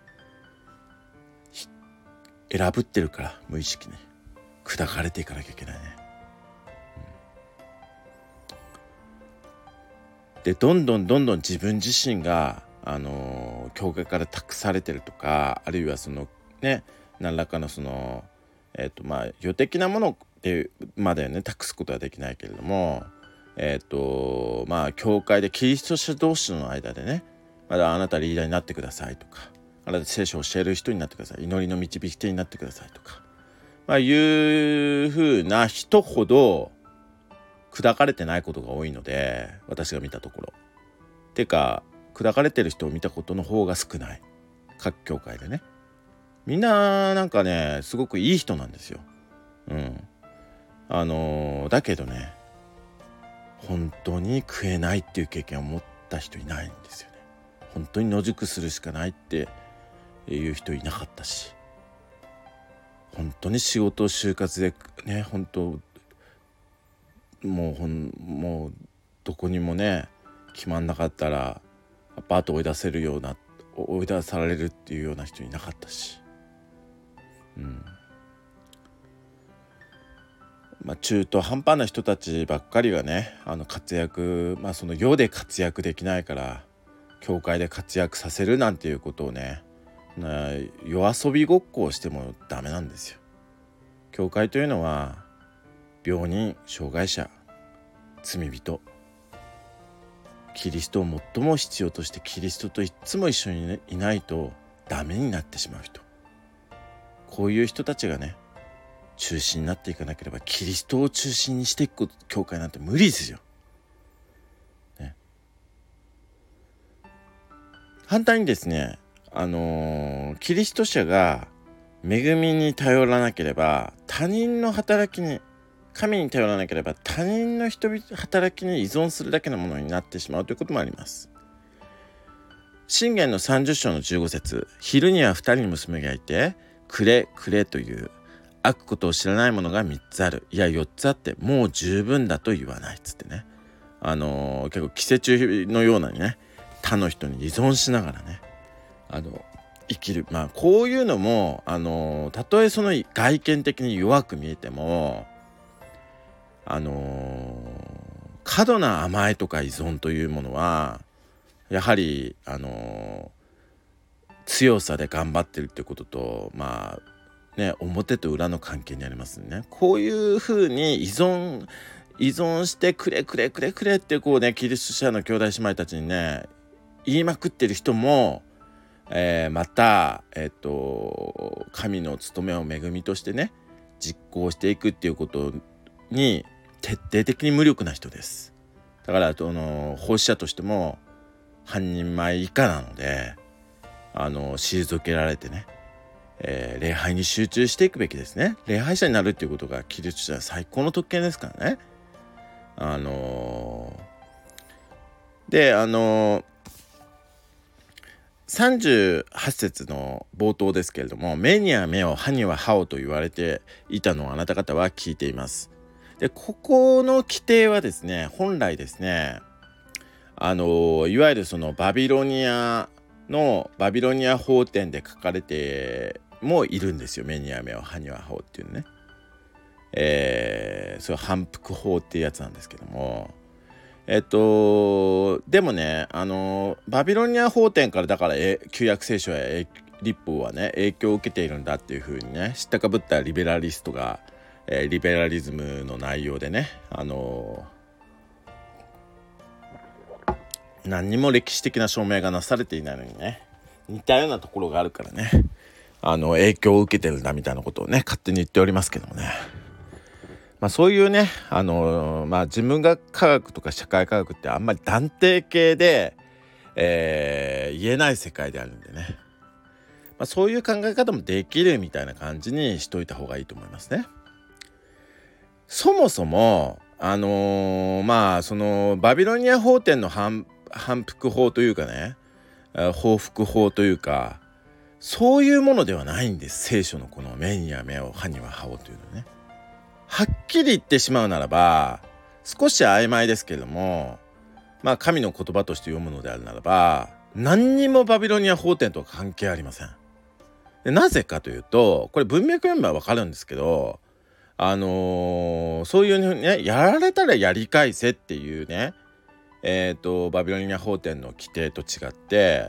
選ぶってるから、無意識に砕かれていかなきゃいけないね、うん、でどんどんどんどん自分自身があの教会から託されてるとか、あるいはそのね何らかのそのえっとまあ予的なものってまでね託すことはできないけれども、えっとまあ教会でキリスト者同士の間でね、まだあなたリーダーになってくださいとか、あなた聖書を教える人になってください、祈りの導き手になってくださいとか、まあいうふうな人ほど砕かれてないことが多いので、私が見たところてか砕かれてる人を見たことの方が少ない。各教会でね、みんななんかねすごくいい人なんですよ。うんあのー、だけどね本当に食えないっていう経験を持った人いないんですよね。本当に野宿するしかないっていう人いなかったし、本当に仕事就活でね本当もうほんもうどこにもね決まんなかったらアパート追い出せるような追い出されるっていうような人いなかったし、うんまあ、中途半端な人たちばっかりがねあの活躍、まあその世で活躍できないから教会で活躍させるなんていうことをね、夜遊びごっこをしてもダメなんですよ。教会というのは病人、障害者、罪人、キリストを最も必要としてキリストといつも一緒にいないとダメになってしまう人、こういう人たちがね中心になっていかなければ、キリストを中心にしていく教会なんて無理ですよ、ね、反対にですね、あのー、キリスト者が恵みに頼らなければ他人の働きに、神に頼らなければ他人の人々働きに依存するだけのものになってしまうということもあります。箴言のさんじゅっ章のじゅうご節、昼には二人の娘がいてくれくれという悪ことを知らないものがみっつある、いやよっつあってもう十分だと言わないっつってね、あのー、結構寄生虫のようなにね他の人に依存しながらねあの生きる、まあこういうのもあのー、たとえその外見的に弱く見えてもあのー、過度な甘えとか依存というものはやはりあのー、強さで頑張ってるってこととまあね表と裏の関係にありますね。こういうふうに依存依存してくれくれくれくれってこうねキリスト者の兄弟姉妹たちにね言いまくってる人も、えー、またえっと神の務めを恵みとしてね実行していくっていうことに徹底的に無力な人です。だからあの奉仕者としても半人前以下なのであの退けられてね、えー、礼拝に集中していくべきですね。礼拝者になるっていうことがキリスト者は最高の特権ですからね。あのー、であのー、さんじゅうはち節の冒頭ですけれども、目には目を歯には歯をと言われていたのをあなた方は聞いています。でここの規定はですね本来ですねあのいわゆるそのバビロニアのバビロニア法典で書かれてもいるんですよ。目には目を歯には歯をっていうね、えー、それ反復法っていうやつなんですけども、えっとでもねあのバビロニア法典からだから旧約聖書や律法はね影響を受けているんだっていう風にね知ったかぶったリベラリストが、えー、リベラリズムの内容でねあの何にも歴史的な証明がなされていないのにね似たようなところがあるからねあの影響を受けてるんだみたいなことをね勝手に言っておりますけどもね、 まあ、そういうね、あのーまあ、自分が科学とか社会科学ってあんまり断定系で、えー言えない世界であるんでね、まあ、そういう考え方もできるみたいな感じにしといた方がいいと思いますね。そもそもあのーまあそのバビロニア法典の反反復法というかね、報復法というか、そういうものではないんです。聖書のこの目には目を歯には歯をというのはね、はっきり言ってしまうならば少し曖昧ですけれども、まあ神の言葉として読むのであるならば何にもバビロニア法典とは関係ありません。でなぜかというと、これ文脈読めばわかるんですけど、あのーそういうね、やられたらやり返せっていうね、えーとバビロニア法典の規定と違って、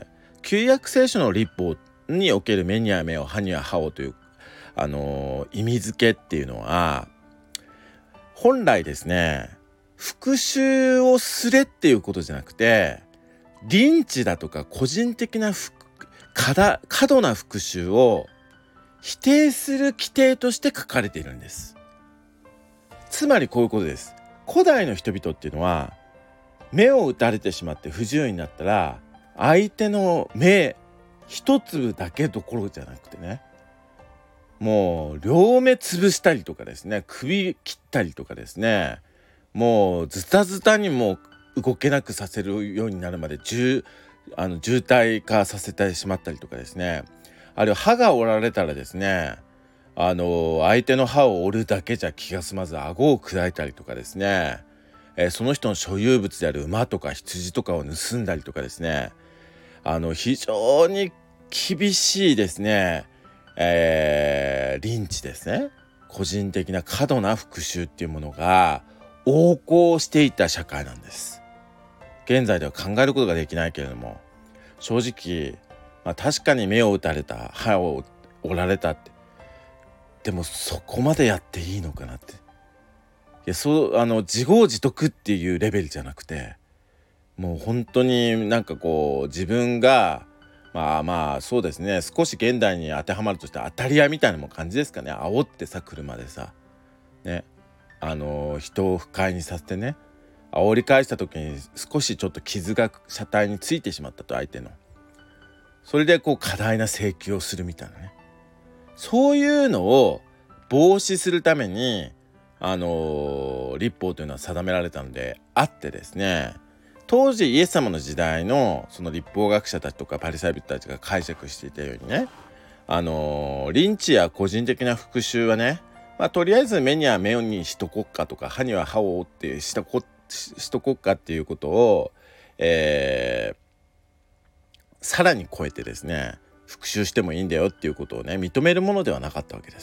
旧約聖書の律法における目には目を歯には歯をという、あのー意味付けっていうのは本来ですね、復讐をすれっていうことじゃなくて、リンチだとか個人的な過だ過度な復讐を否定する規定として書かれているんです。つまりこういうことです。古代の人々っていうのは目を打たれてしまって不自由になったら、相手の目一粒だけどころじゃなくてね、もう両目潰したりとかですね、首切ったりとかですね、もうズタズタにも動けなくさせるようになるまで重あの渋滞化させてしまったりとかですね、あるいは歯が折られたらですね、あの相手の歯を折るだけじゃ気が済まず顎を砕いたりとかですね、えーその人の所有物である馬とか羊とかを盗んだりとかですね、あの非常に厳しいですね、えー、リンチですね、個人的な過度な復讐っていうものが横行していた社会なんです。現在では考えることができないけれども、正直、まあ、確かに目を打たれた、歯を折られたって、でもそこまでやっていいのかなって、いや、そうあの自業自得っていうレベルじゃなくて、もう本当になんかこう自分がまあまあそうですね、少し現代に当てはまるとして当たり屋みたいなも感じですかね。煽ってさ、車でさね、あの人を不快にさせてね、煽り返した時に少しちょっと傷が車体についてしまったと、相手の、それでこう過大な請求をするみたいなね、そういうのを防止するためにあの律法というのは定められたのであってですね、当時イエス様の時代のその律法学者たちとかパリサイ人たちが解釈していたようにね、あのー、リンチや個人的な復讐はね、まあ、とりあえず目には目にしとこっかとか、歯には歯を折ってしとこししとこっかっていうことを、えー、さらに超えてですね、復讐してもいいんだよっていうことをね認めるものではなかったわけです。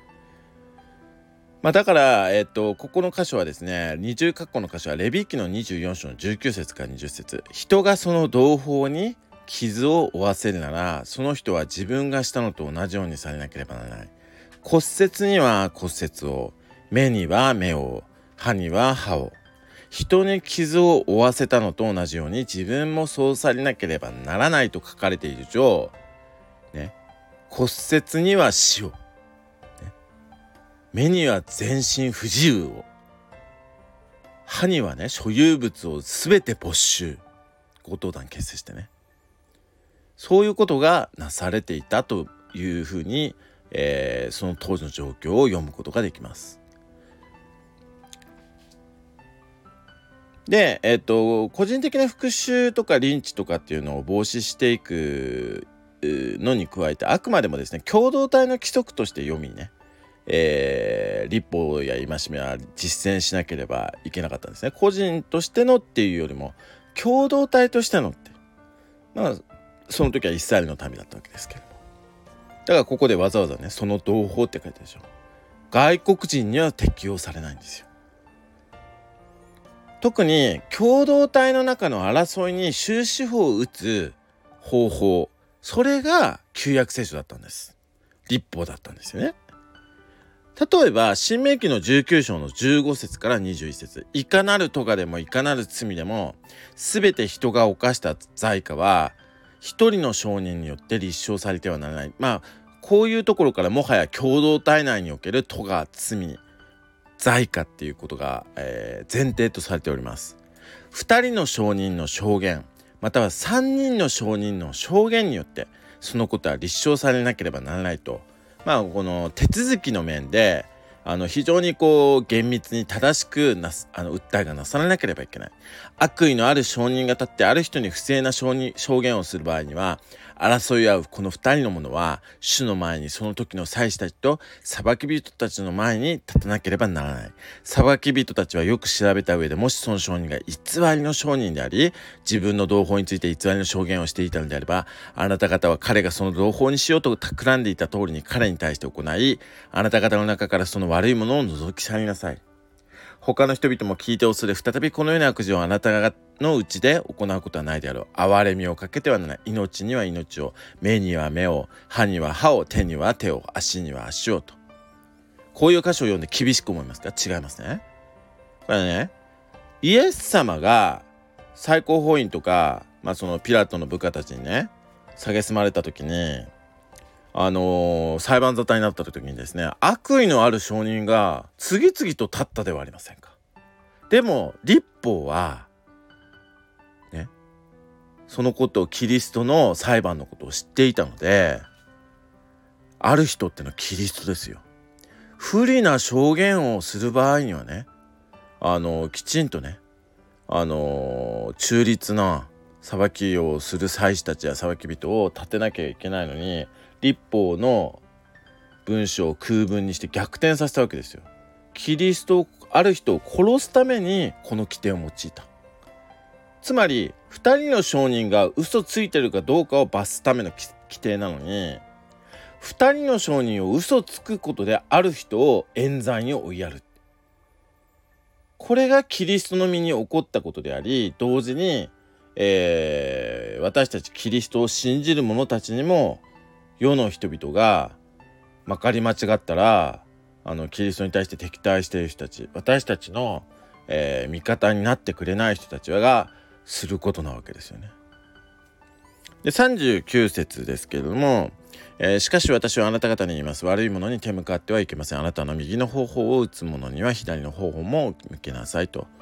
まあ、だから、えっと、ここの箇所はですね、二重括弧の箇所はレビ記のにじゅうよん章のじゅうきゅう節からにじゅう節、人がその同胞に傷を負わせるなら、その人は自分がしたのと同じようにされなければならない。骨折には骨折を、目には目を、歯には歯を。人に傷を負わせたのと同じように自分もそうされなければならないと書かれている以上、ね、骨折には死を、目には全身不自由を、歯にはね所有物をすべて没収、強盗団結成してね、そういうことがなされていたというふうに、えー、その当時の状況を読むことができます。で、えっと個人的な復讐とかリンチとかっていうのを防止していくのに加えて、あくまでもですね共同体の規則として読みね、えー、律法や戒めは実践しなければいけなかったんですね。個人としてのっていうよりも共同体としてのって、まあその時はイスラエルの民だったわけですけれども、だからここでわざわざねその同胞って書いてあるでしょ。外国人には適用されないんですよ。特に共同体の中の争いに終止符を打つ方法、それが旧約聖書だったんです。律法だったんですよね。例えば申命記のじゅうきゅう章のじゅうご節からにじゅういち節、いかなる咎でもいかなる罪でもすべて人が犯した罪過は一人の証人によって立証されてはならない。まあこういうところからもはや共同体内における咎、罪在かっていうことが、えー、前提とされております。ふたりの証人の証言またはさんにんの証人の証言によってそのことは立証されなければならないと、まあこの手続きの面であの非常にこう厳密に正しくなすあの訴えがなされなければいけない。悪意のある証人が立ってある人に不正な証人証言をする場合には争い合うこの二人の者は主の前にその時の祭司たちと裁き人たちの前に立たなければならない。裁き人たちはよく調べた上でもしその証人が偽りの証人であり自分の同胞について偽りの証言をしていたのであればあなた方は彼がその同胞にしようと企んでいた通りに彼に対して行いあなた方の中からその悪いものを除き去りなさい。他の人々も聞いて恐れ再びこのような悪事をあなた方のうちで行うことはないであろう。憐れみをかけてはならない。命には命を、目には目を、歯には歯を、手には手を、足には足をと。こういう箇所を読んで厳しく思いますか？違いますね。これはね、イエス様が最高法院とか、まあ、そのピラトの部下たちにね蔑まれた時にあのー、裁判沙汰になった時にですね悪意のある証人が次々と立ったではありませんか。でも律法はねそのことをキリストの裁判のことを知っていたのである人ってのはキリストですよ。不利な証言をする場合にはねあのー、きちんとねあのー、中立な裁きをする祭司たちや裁き人を立てなきゃいけないのに律法の文章を空文にして逆転させたわけですよ。キリストある人を殺すためにこの規定を用いた。つまりふたりの証人が嘘ついてるかどうかを罰すための規定なのにふたりの証人を嘘つくことである人を冤罪に追いやる。これがキリストの身に起こったことであり同時に、えー、私たちキリストを信じる者たちにも世の人々がまかり間違ったらあのキリストに対して敵対している人たち私たちの、えー、味方になってくれない人たちがすることなわけですよね。でさんじゅうきゅう節ですけれども、えー、しかし私はあなた方に言います。悪いものに手向かってはいけません。あなたの右の方法を打つ者には左の方法も向けなさいと、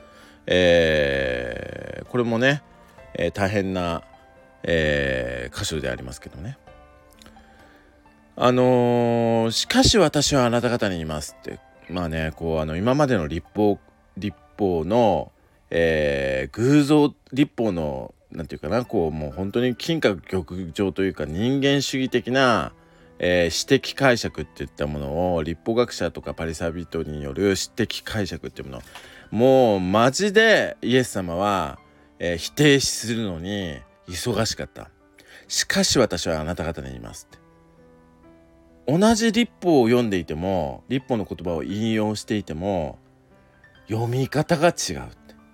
えー、これもね、えー、大変な、えー、箇所でありますけどね。あのー、しかし私はあなた方に言いますってまあねこうあの今までの立法立法の、えー、偶像立法のなんていうかなこうもう本当に金閣玉上というか人間主義的な、えー、私的解釈っていったものを立法学者とかパリサイ人による私的解釈っていうものもうマジでイエス様は、えー、否定するのに忙しかった。しかし私はあなた方に言いますって同じ律法を読んでいても律法の言葉を引用していても読み方が違うって、ね、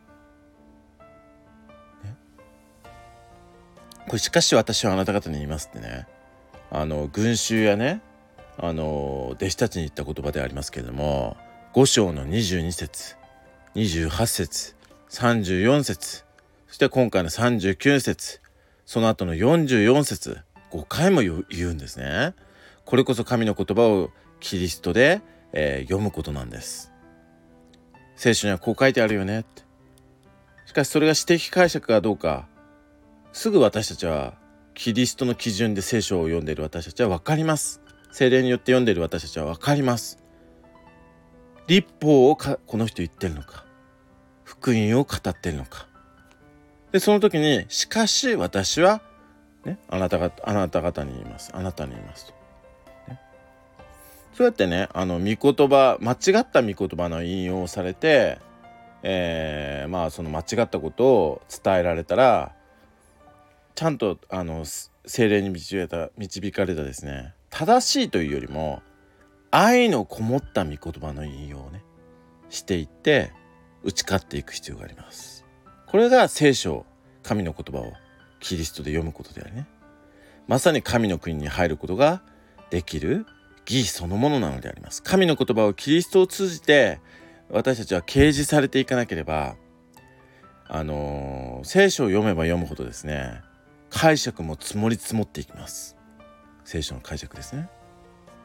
これしかし私はあなた方に言いますってねあの群衆やねあの弟子たちに言った言葉でありますけれどもご章のにじゅうに節にじゅうはち節さんじゅうよん節そして今回のさんじゅうきゅう節その後のよんじゅうよん節ごかいも言うんですね。これこそ神の言葉をキリストで、えー、読むことなんです。聖書にはこう書いてあるよねって。しかしそれが私的解釈かどうかすぐ私たちはキリストの基準で聖書を読んでいる私たちは分かります。聖霊によって読んでいる私たちは分かります。律法をかこの人言ってるのか福音を語ってるのかでその時にしかし私は、ね、あなたがあなた方に言いますあなたに言いますとそうやってねあの御言葉間違った御言葉の引用をされて、えー、まあその間違ったことを伝えられたらちゃんとあの聖霊に導いた導かれたですね正しいというよりも愛のこもった御言葉の引用をねしていって打ち勝っていく必要があります。これが聖書神の言葉をキリストで読むことでありねまさに神の国に入ることができる義そのものなのであります。神の言葉をキリストを通じて私たちは掲示されていかなければあのー、聖書を読めば読むほどですね解釈も積もり積もっていきます。聖書の解釈ですね。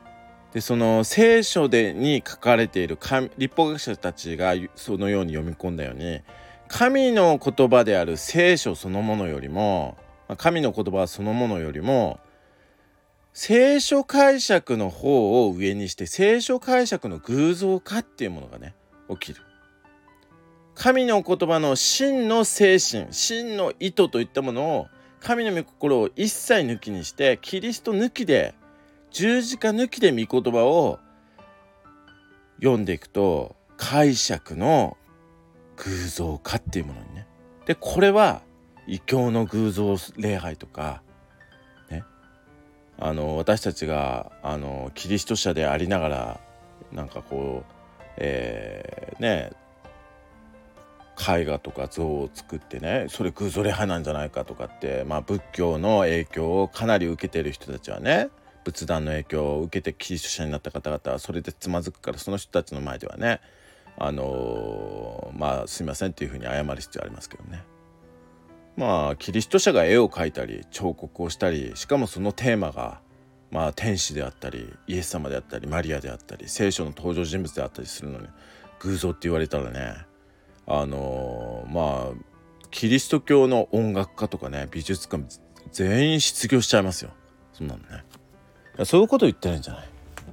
でその聖書でに書かれている律法学者たちがそのように読み込んだように、神の言葉である聖書そのものよりも、神の言葉そのものよりも聖書解釈の方を上にして、聖書解釈の偶像化っていうものがね起きる。神の言葉の真の精神、真の意図といったものを、神の御心を一切抜きにして、キリスト抜きで、十字架抜きで御言葉を読んでいくと、解釈の偶像化っていうものにね。でこれは異教の偶像礼拝とかね、あの私たちがあのキリスト者でありながらなんかこう、えー、ね絵画とか像を作ってね、それ偶像礼拝なんじゃないかとかって、まあ、仏教の影響をかなり受けてる人たちはね、仏壇の影響を受けてキリスト者になった方々はそれでつまずくから、その人たちの前ではね、あのー、まあすいませんっていうふうに謝る必要ありますけどね。まあキリスト者が絵を描いたり彫刻をしたり、しかもそのテーマがまあ天使であったりイエス様であったりマリアであったり聖書の登場人物であったりするのに偶像って言われたらね、あのー、まあキリスト教の音楽家とかね、美術家全員失業しちゃいますよ、そんなのね。そういうこと言ってるんじゃない。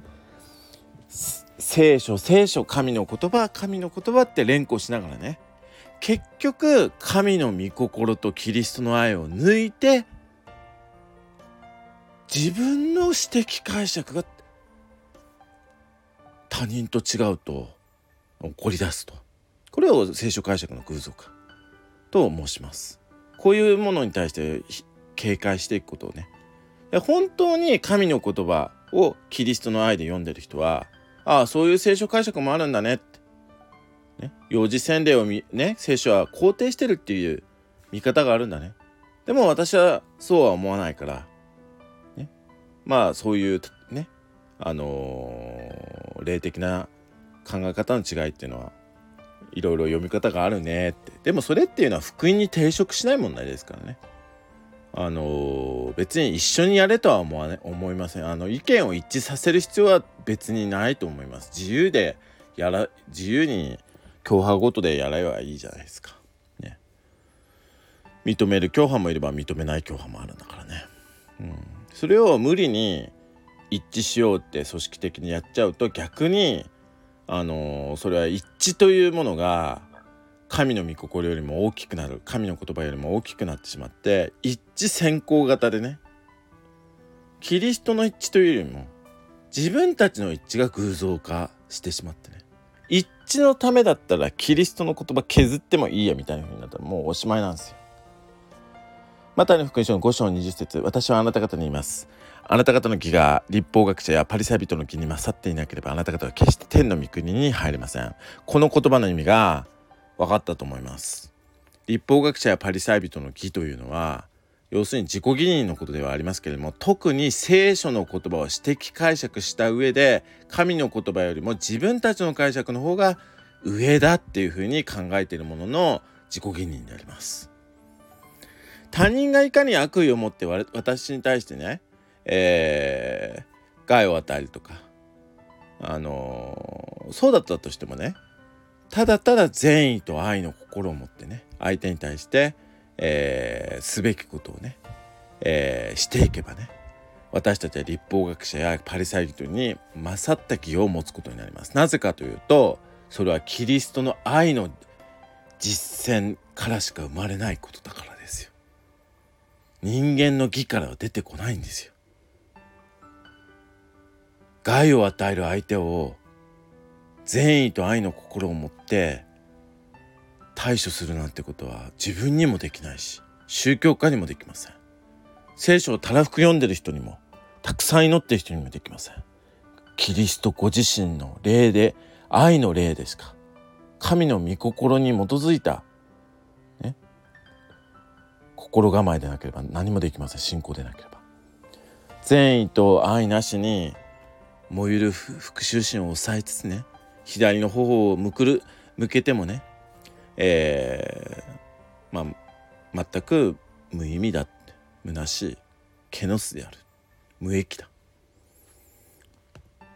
聖書聖書神の言葉神の言葉って連呼しながらね、結局神の御心とキリストの愛を抜いて自分の私的解釈が他人と違うと起こり出すと、これを聖書解釈の偶像化と申します。こういうものに対して警戒していくことをね、本当に神の言葉をキリストの愛で読んでる人は、ああそういう聖書解釈もあるんだねって、ね、幼児洗礼をみ、ね、聖書は肯定してるっていう見方があるんだね。でも私はそうは思わないから、ね、まあそういうね、あのー、霊的な考え方の違いっていうのはいろいろ読み方があるねって。でもそれっていうのは福音に抵触しない問題ですからね。あのー、別に一緒にやれとは思わ、ね、思いません。あの意見を一致させる必要は別にないと思います。自由でやら自由に教派ごとでやればいいじゃないですか、ね、認める教派もいれば認めない教派もあるんだからね、うん、それを無理に一致しようって組織的にやっちゃうと、逆にあのー、それは一致というものが神の御心よりも大きくなる、神の言葉よりも大きくなってしまって、一致先行型でね、キリストの一致というよりも自分たちの一致が偶像化してしまってね、一致のためだったらキリストの言葉削ってもいいやみたいな風になったらもうおしまいなんですよ。マタイの福音書のご章にじゅっ節、私はあなた方に言います。あなた方の義が律法学者やパリサイ人の義に勝っていなければ、あなた方は決して天の御国に入れません。この言葉の意味が分かったと思います。律法学者やパリサイ人の義というのは、要するに自己義認のことではありますけれども、特に聖書の言葉を私的解釈した上で、神の言葉よりも自分たちの解釈の方が上だっていうふうに考えているものの自己義認であります。他人がいかに悪意を持って私に対してね、えー、害を与えるとか、あのー、そうだったとしてもね、ただただ善意と愛の心を持ってね、相手に対して、えー、すべきことをね、えー、していけばね、私たちは律法学者やパリサイ人に勝った義を持つことになります。なぜかというと、それはキリストの愛の実践からしか生まれないことだからですよ。人間の義からは出てこないんですよ。害を与える相手を善意と愛の心を持って対処するなんてことは自分にもできないし、宗教家にもできません。聖書をたらふく読んでる人にも、たくさん祈ってる人にもできません。キリストご自身の霊で、愛の霊でしか、神の御心に基づいた、ね、心構えでなければ何もできません。信仰でなければ。善意と愛なしに燃ゆる復讐心を抑えつつね、左の頬を向くる向けてもね、えー、まあ全く無意味だって、虚しいケノスである、無益だ。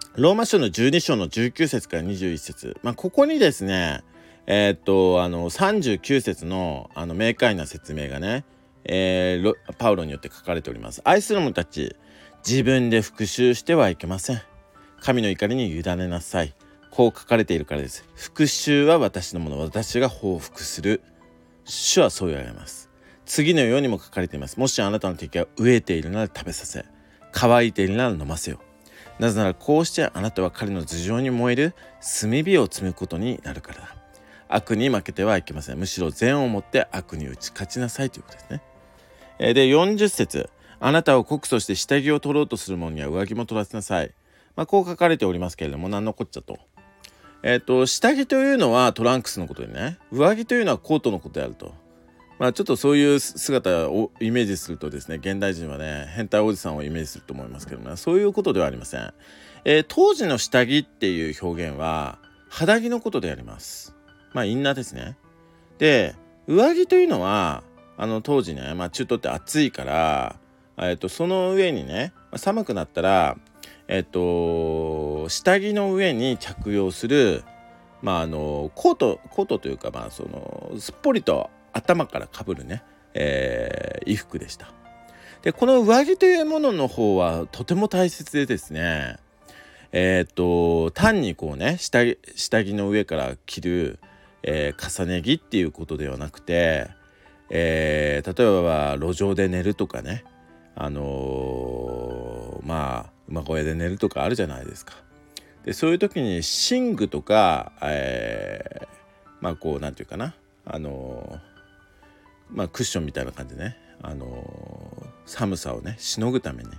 ローマ書のじゅうに章のじゅうきゅう節からにじゅういち節、まあ、ここにですねえー、っとあのさんじゅうきゅう節のあの明快な説明がね、えー、パウロによって書かれております。愛する者たち、自分で復讐してはいけません。神の怒りに委ねなさい。こう書かれているからです。復讐は私のもの、私が報復する。主はそう言われます。次のようにも書かれています。もしあなたの敵が飢えているなら食べさせ、乾いているなら飲ませよ。なぜならこうしてあなたは彼の頭上に燃える炭火を積むことになるからだ。悪に負けてはいけません。むしろ善をもって悪に打ち勝ちなさいということですね。えー、でよんじゅう節、あなたを告訴して下着を取ろうとする者には上着も取らせなさい。まあ、こう書かれておりますけれども、何のこっちゃと。えっと下着というのはトランクスのことでね、上着というのはコートのことであると。まあちょっとそういう姿をイメージするとですね、現代人はね変態おじさんをイメージすると思いますけども、ね、そういうことではありません。えー、当時の下着っていう表現は肌着のことであります。まあインナーですね。で上着というのはあの当時ね、まあ、中東って暑いから、えっとその上にね寒くなったらえっと下着の上に着用する、まああのコートコートというか、まあそのすっぽりと頭からかぶるね、えー、衣服でした。でこの上着というものの方はとても大切でですね、えっと単にこうね下着、下着の上から着る、えー、重ね着っていうことではなくて、えー、例えば路上で寝るとかね、あのー、まあ馬小屋で寝るとかあるじゃないですか。でそういう時に寝具とか、えー、まあこうなんていうかな、あのー、まあクッションみたいな感じでね、あのー、寒さをねしのぐために、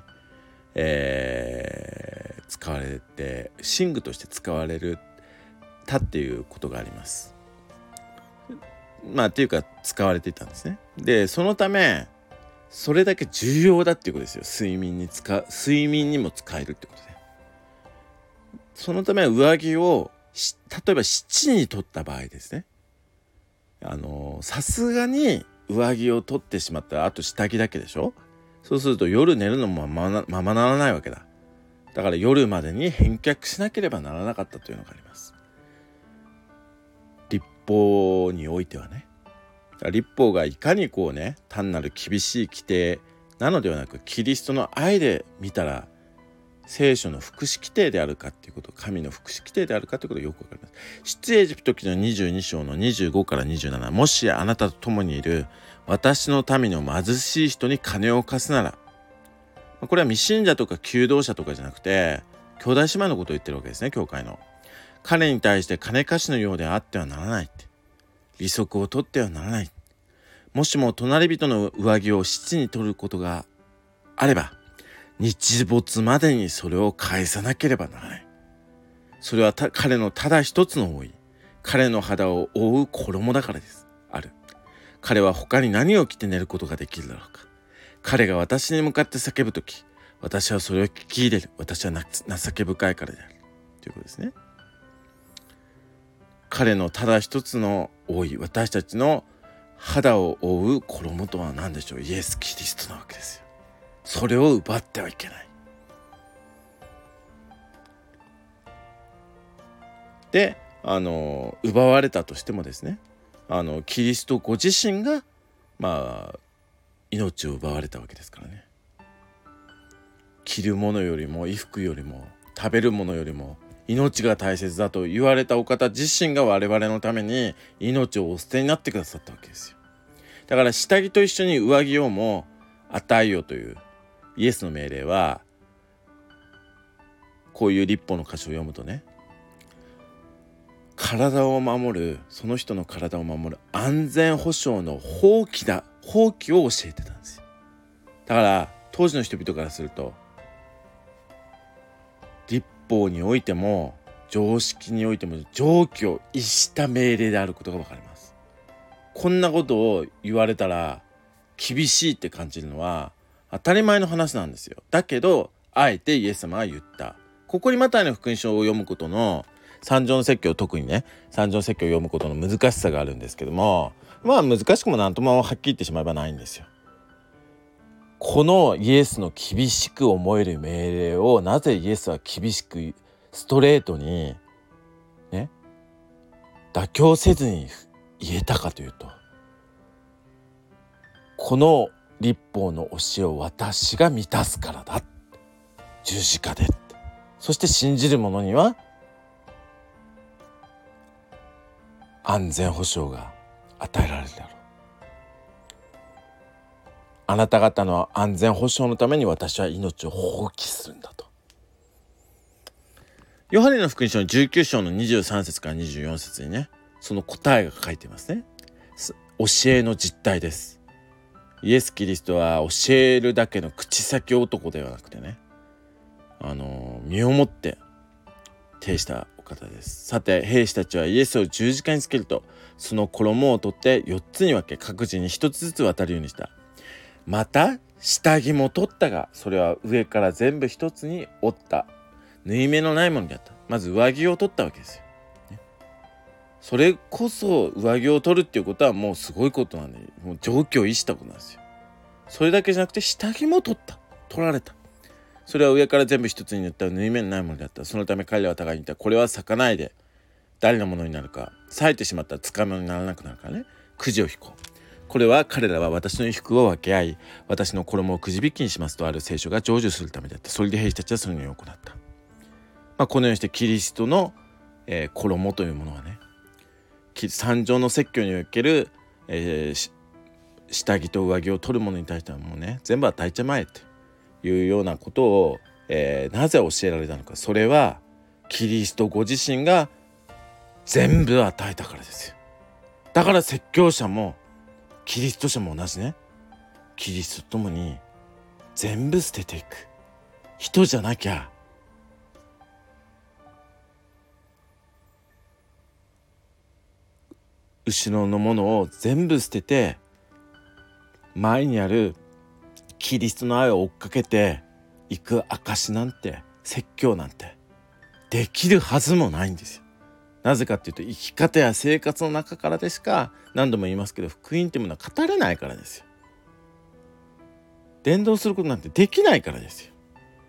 えー、使われて寝具として使われるたっていうことがあります。まあっていうか使われていたんですね。でそのためそれだけ重要だっていうことですよ。睡眠に使う、睡眠にも使えるってことで、そのため上着を例えば七に取った場合ですね、あのさすがに上着を取ってしまったらあと下着だけでしょ。そうすると夜寝るのもままままならないわけだ。だから夜までに返却しなければならなかったというのがあります。立法においてはね、立法がいかにこうね単なる厳しい規定なのではなく、キリストの愛で見たら聖書の福祉規定であるかっていうこと、神の福祉規定であるかということがよくわかります。出エジプト記のにじゅうに章のにじゅうごからにじゅうなな、もしあなたと共にいる私の民の貧しい人に金を貸すなら、これは未信者とか求道者とかじゃなくて兄弟姉妹のことを言ってるわけですね。教会の彼に対して金貸しのようであってはならないって、利息を取ってはならない。もしも隣人の上着を七に取ることがあれば日没までにそれを返さなければならない。それは彼のただ一つの覆い、彼の肌を覆う衣だからです。ある。彼は他に何を着て寝ることができるだろうか。彼が私に向かって叫ぶとき、私はそれを聞き入れる。私は情け深いからであるということですね。彼のただ一つの覆い、私たちの肌を覆う衣とは何でしょう。イエス・キリストなわけですよ。それを奪ってはいけない。で、あの奪われたとしてもですね、あのキリストご自身がまあ命を奪われたわけですからね。着るものよりも衣服よりも食べるものよりも命が大切だと言われたお方自身が我々のために命をお捨てになってくださったわけですよ。だから下着と一緒に上着をも与えよというイエスの命令は、こういう律法の箇所を読むとね、体を守る、その人の体を守る安全保障の法規だ法規を教えてたんですよ。だから当時の人々からすると律法においても常識においても常軌を逸した命令であることが分かります。こんなことを言われたら厳しいって感じるのは当たり前の話なんですよ。だけどあえてイエス様が言った。ここにマタイの福音書を読むことの三条の説教、特にね三条の説教を読むことの難しさがあるんですけども、まあ難しくもなんともはっきり言ってしまえばないんですよ。このイエスの厳しく思える命令をなぜイエスは厳しくストレートにね妥協せずに言えたかというと、この律法の教えを私が満たすからだ、十字架で。そして信じる者には安全保障が与えられるだろう。あなた方の安全保障のために私は命を放棄するんだと。ヨハネの福音書のじゅうきゅう章のにじゅうさん節からにじゅうよん節にね、その答えが書いていますね。教えの実態です。イエス・キリストは教えるだけの口先男ではなくてね、あの身をもって呈したお方です。さて兵士たちはイエスを十字架につけると、その衣を取ってよっつに分け、各自にひとつずつ渡るようにした。また下着も取ったが、それは上から全部一つに折った縫い目のないものであった。まず上着を取ったわけですよ、ね、それこそ上着を取るっていうことはもうすごいことなんで、もう常軌を逸したことなんですよ。それだけじゃなくて下着も取った取られた。それは上から全部一つに塗った縫い目のないものであった。そのため彼らは互いに言った。これは咲かないで誰のものになるか、咲いてしまったら使い物にならなくなるからね、くじを引こう。これは彼らは私の衣服を分け合い、私の衣をくじ引きにしますとある聖書が成就するためであった。それで兵士たちはそのように行った。まあ、このようにしてキリストの、えー、衣というものはね、三条の説教における、えー、下着と上着を取るものに対してはもうね全部与えちゃまえというようなことを、えー、なぜ教えられたのか。それはキリストご自身が全部与えたからですよ。だから説教者もキリスト者も同じね、キリストともに全部捨てていく。人じゃなきゃ後ろのものを全部捨てて前にあるキリストの愛を追っかけていく証なんて、説教なんてできるはずもないんですよ。なぜかっていうと、生き方や生活の中からでしか、何度も言いますけど、福音っていうものは語れないからですよ。伝道することなんてできないからですよ。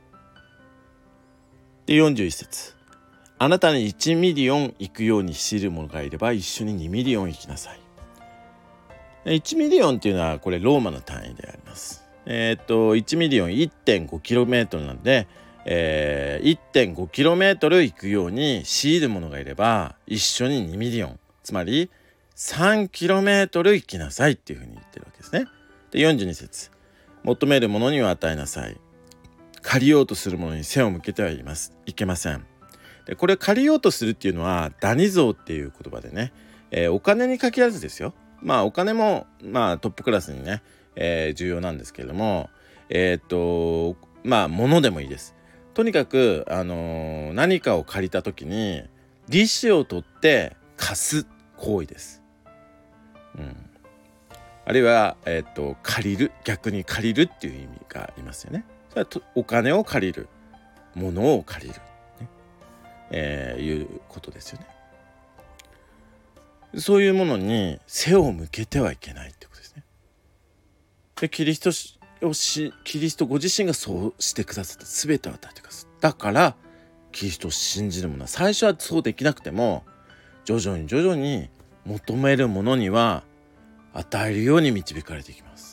でよんじゅういち節、あなたにいちミリオン行くように強いる者がいれば一緒ににミリオン行きなさい。いちミリオンっていうのはこれローマの単位であります。えー、っといちミリオン いってんごキロメートル なんで、えー、いってんごキロメートル 行くように強いる者がいれば一緒ににミリオン、つまりさんキロメートル 行きなさいっていうふうに言ってるわけですね。でよんじゅうに節、求める者には与えなさい、借りようとする者に背を向けてはいますいけません。でこれ借りようとするっていうのはダニゾーっていう言葉でね、えー、お金に限らずですよ。まあお金もまあトップクラスにね、えー、重要なんですけれども、えー、っとまあ物でもいいです。とにかく、あのー、何かを借りた時に利子を取って貸す行為です、うん、あるいは、えー、っと借りる、逆に借りるっていう意味がありますよね。それはとお金を借りる、物を借りる、ねえー、いうことですよね。そういうものに背を向けてはいけないってことですね。でキリストをしキリストご自身がそうしてくださった、全てを与えてくださった。だからキリストを信じる者は最初はそうできなくても徐々に徐々に求めるものには与えるように導かれていきます。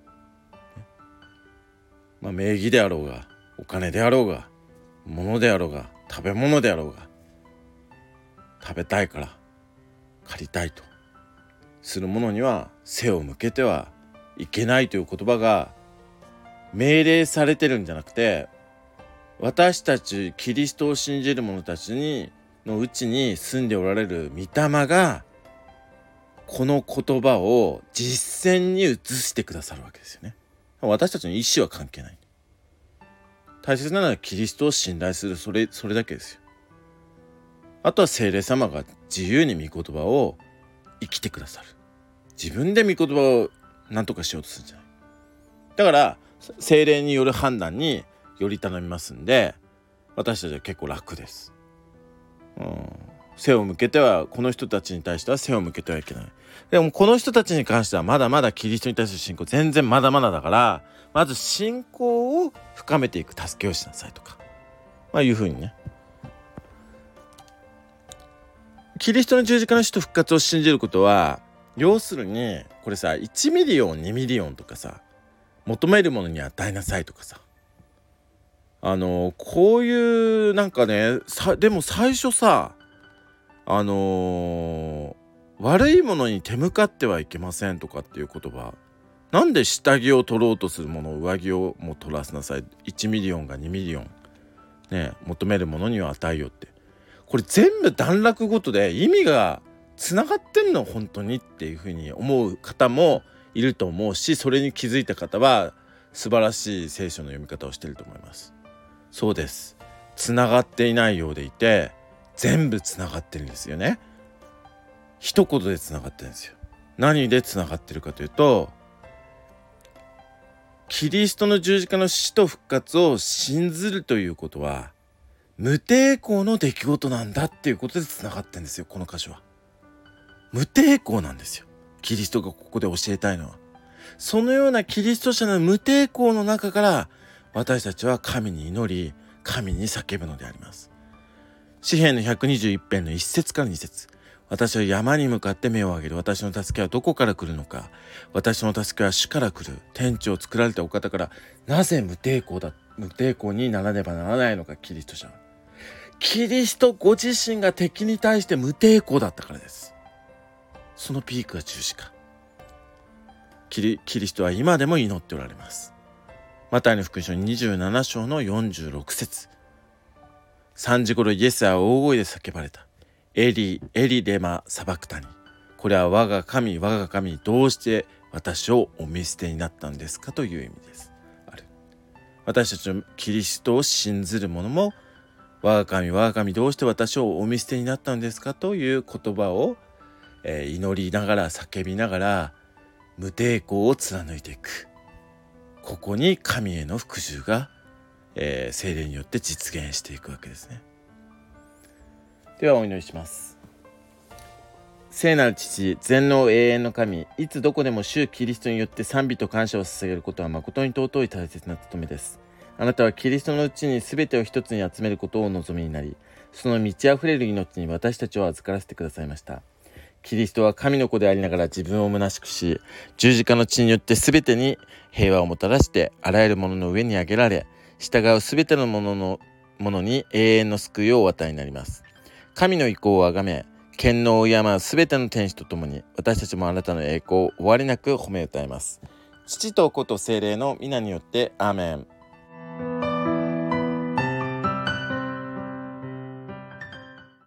まあ、名義であろうがお金であろうが物であろうが食べ物であろうが、食べたいから借りたいとするものには背を向けてはいけないという言葉が命令されてるんじゃなくて、私たちキリストを信じる者たちにのうちに住んでおられる御霊がこの言葉を実践に移してくださるわけですよね。私たちの意思は関係ない。大切なのはキリストを信頼する、それそれだけですよ。あとは聖霊様が自由に御言葉を生きてくださる。自分で御言葉を何とかしようとするんじゃない。だから聖霊による判断により頼みますんで、私たちは結構楽です、うん、背を向けては、この人たちに対しては背を向けてはいけない。でもこの人たちに関してはまだまだキリストに対する信仰全然まだまだだから、まず信仰を深めていく助けをしなさいとか、まあいうふうにね、 キリストの十字架の死と復活を信じることは、要するにこれさ、いちミリオンにミリオンとかさ、求めるものに与えなさいとかさ、あのこういうなんかね、さでも最初さ、あのー、悪いものに手向かってはいけませんとかっていう言葉、なんで下着を取ろうとするものを上着をも取らせなさい、いちミリオンがにミリオンね、求めるものには与えよって、これ全部段落ごとで意味がつながってんの本当にっていうふうに思う方もいると思うし、それに気づいた方は素晴らしい聖書の読み方をしていると思います。そうです。つながっていないようでいて、全部つながってるんですよね。一言でつながってるんですよ。何でつながってるかというと、キリストの十字架の死と復活を信ずるということは無抵抗の出来事なんだっていうことでつながってるんですよ。この箇所は無抵抗なんですよ。キリストがここで教えたいのは、そのようなキリスト者の無抵抗の中から私たちは神に祈り、神に叫ぶのであります。詩編のひゃくにじゅういち編のいち節からに節、私は山に向かって目を上げる。私の助けはどこから来るのか。私の助けは主から来る。天地を作られたお方から。なぜ無抵抗だ無抵抗にならねばならないのか。キリスト者は、キリストご自身が敵に対して無抵抗だったからです。そのピークが十字架。キリ、キリストは今でも祈っておられます。マタイの福音書にじゅうなな章のよんじゅうろく節、さんじ頃イエスは大声で叫ばれた。エリエリレマサバクタニ。これは我が神我が神、どうして私をお見捨てになったんですかという意味です。ある私たちのキリストを信ずる者も、我が神我が神、どうして私をお見捨てになったんですかという言葉を、えー、祈りながら叫びながら無抵抗を貫いていく。ここに神への服従が、えー、聖霊によって実現していくわけですね。ではお祈りします。聖なる父、全能永遠の神、いつどこでも主キリストによって賛美と感謝を捧げることは誠に尊い大切な務めです。あなたはキリストのうちに全てを一つに集めることをお望みになり、その満ち溢れる命に私たちを預からせてくださいました。キリストは神の子でありながら自分を虚しくし、十字架の血によって全てに平和をもたらして、あらゆるものの上に上げられ、従う全てのもののものに永遠の救いをお与えになります。神の意向をあがめ、権能を敬うすべての天使とともに、私たちもあなたの栄光を終わりなく褒め歌います。父と子と聖霊の皆によってアーメン。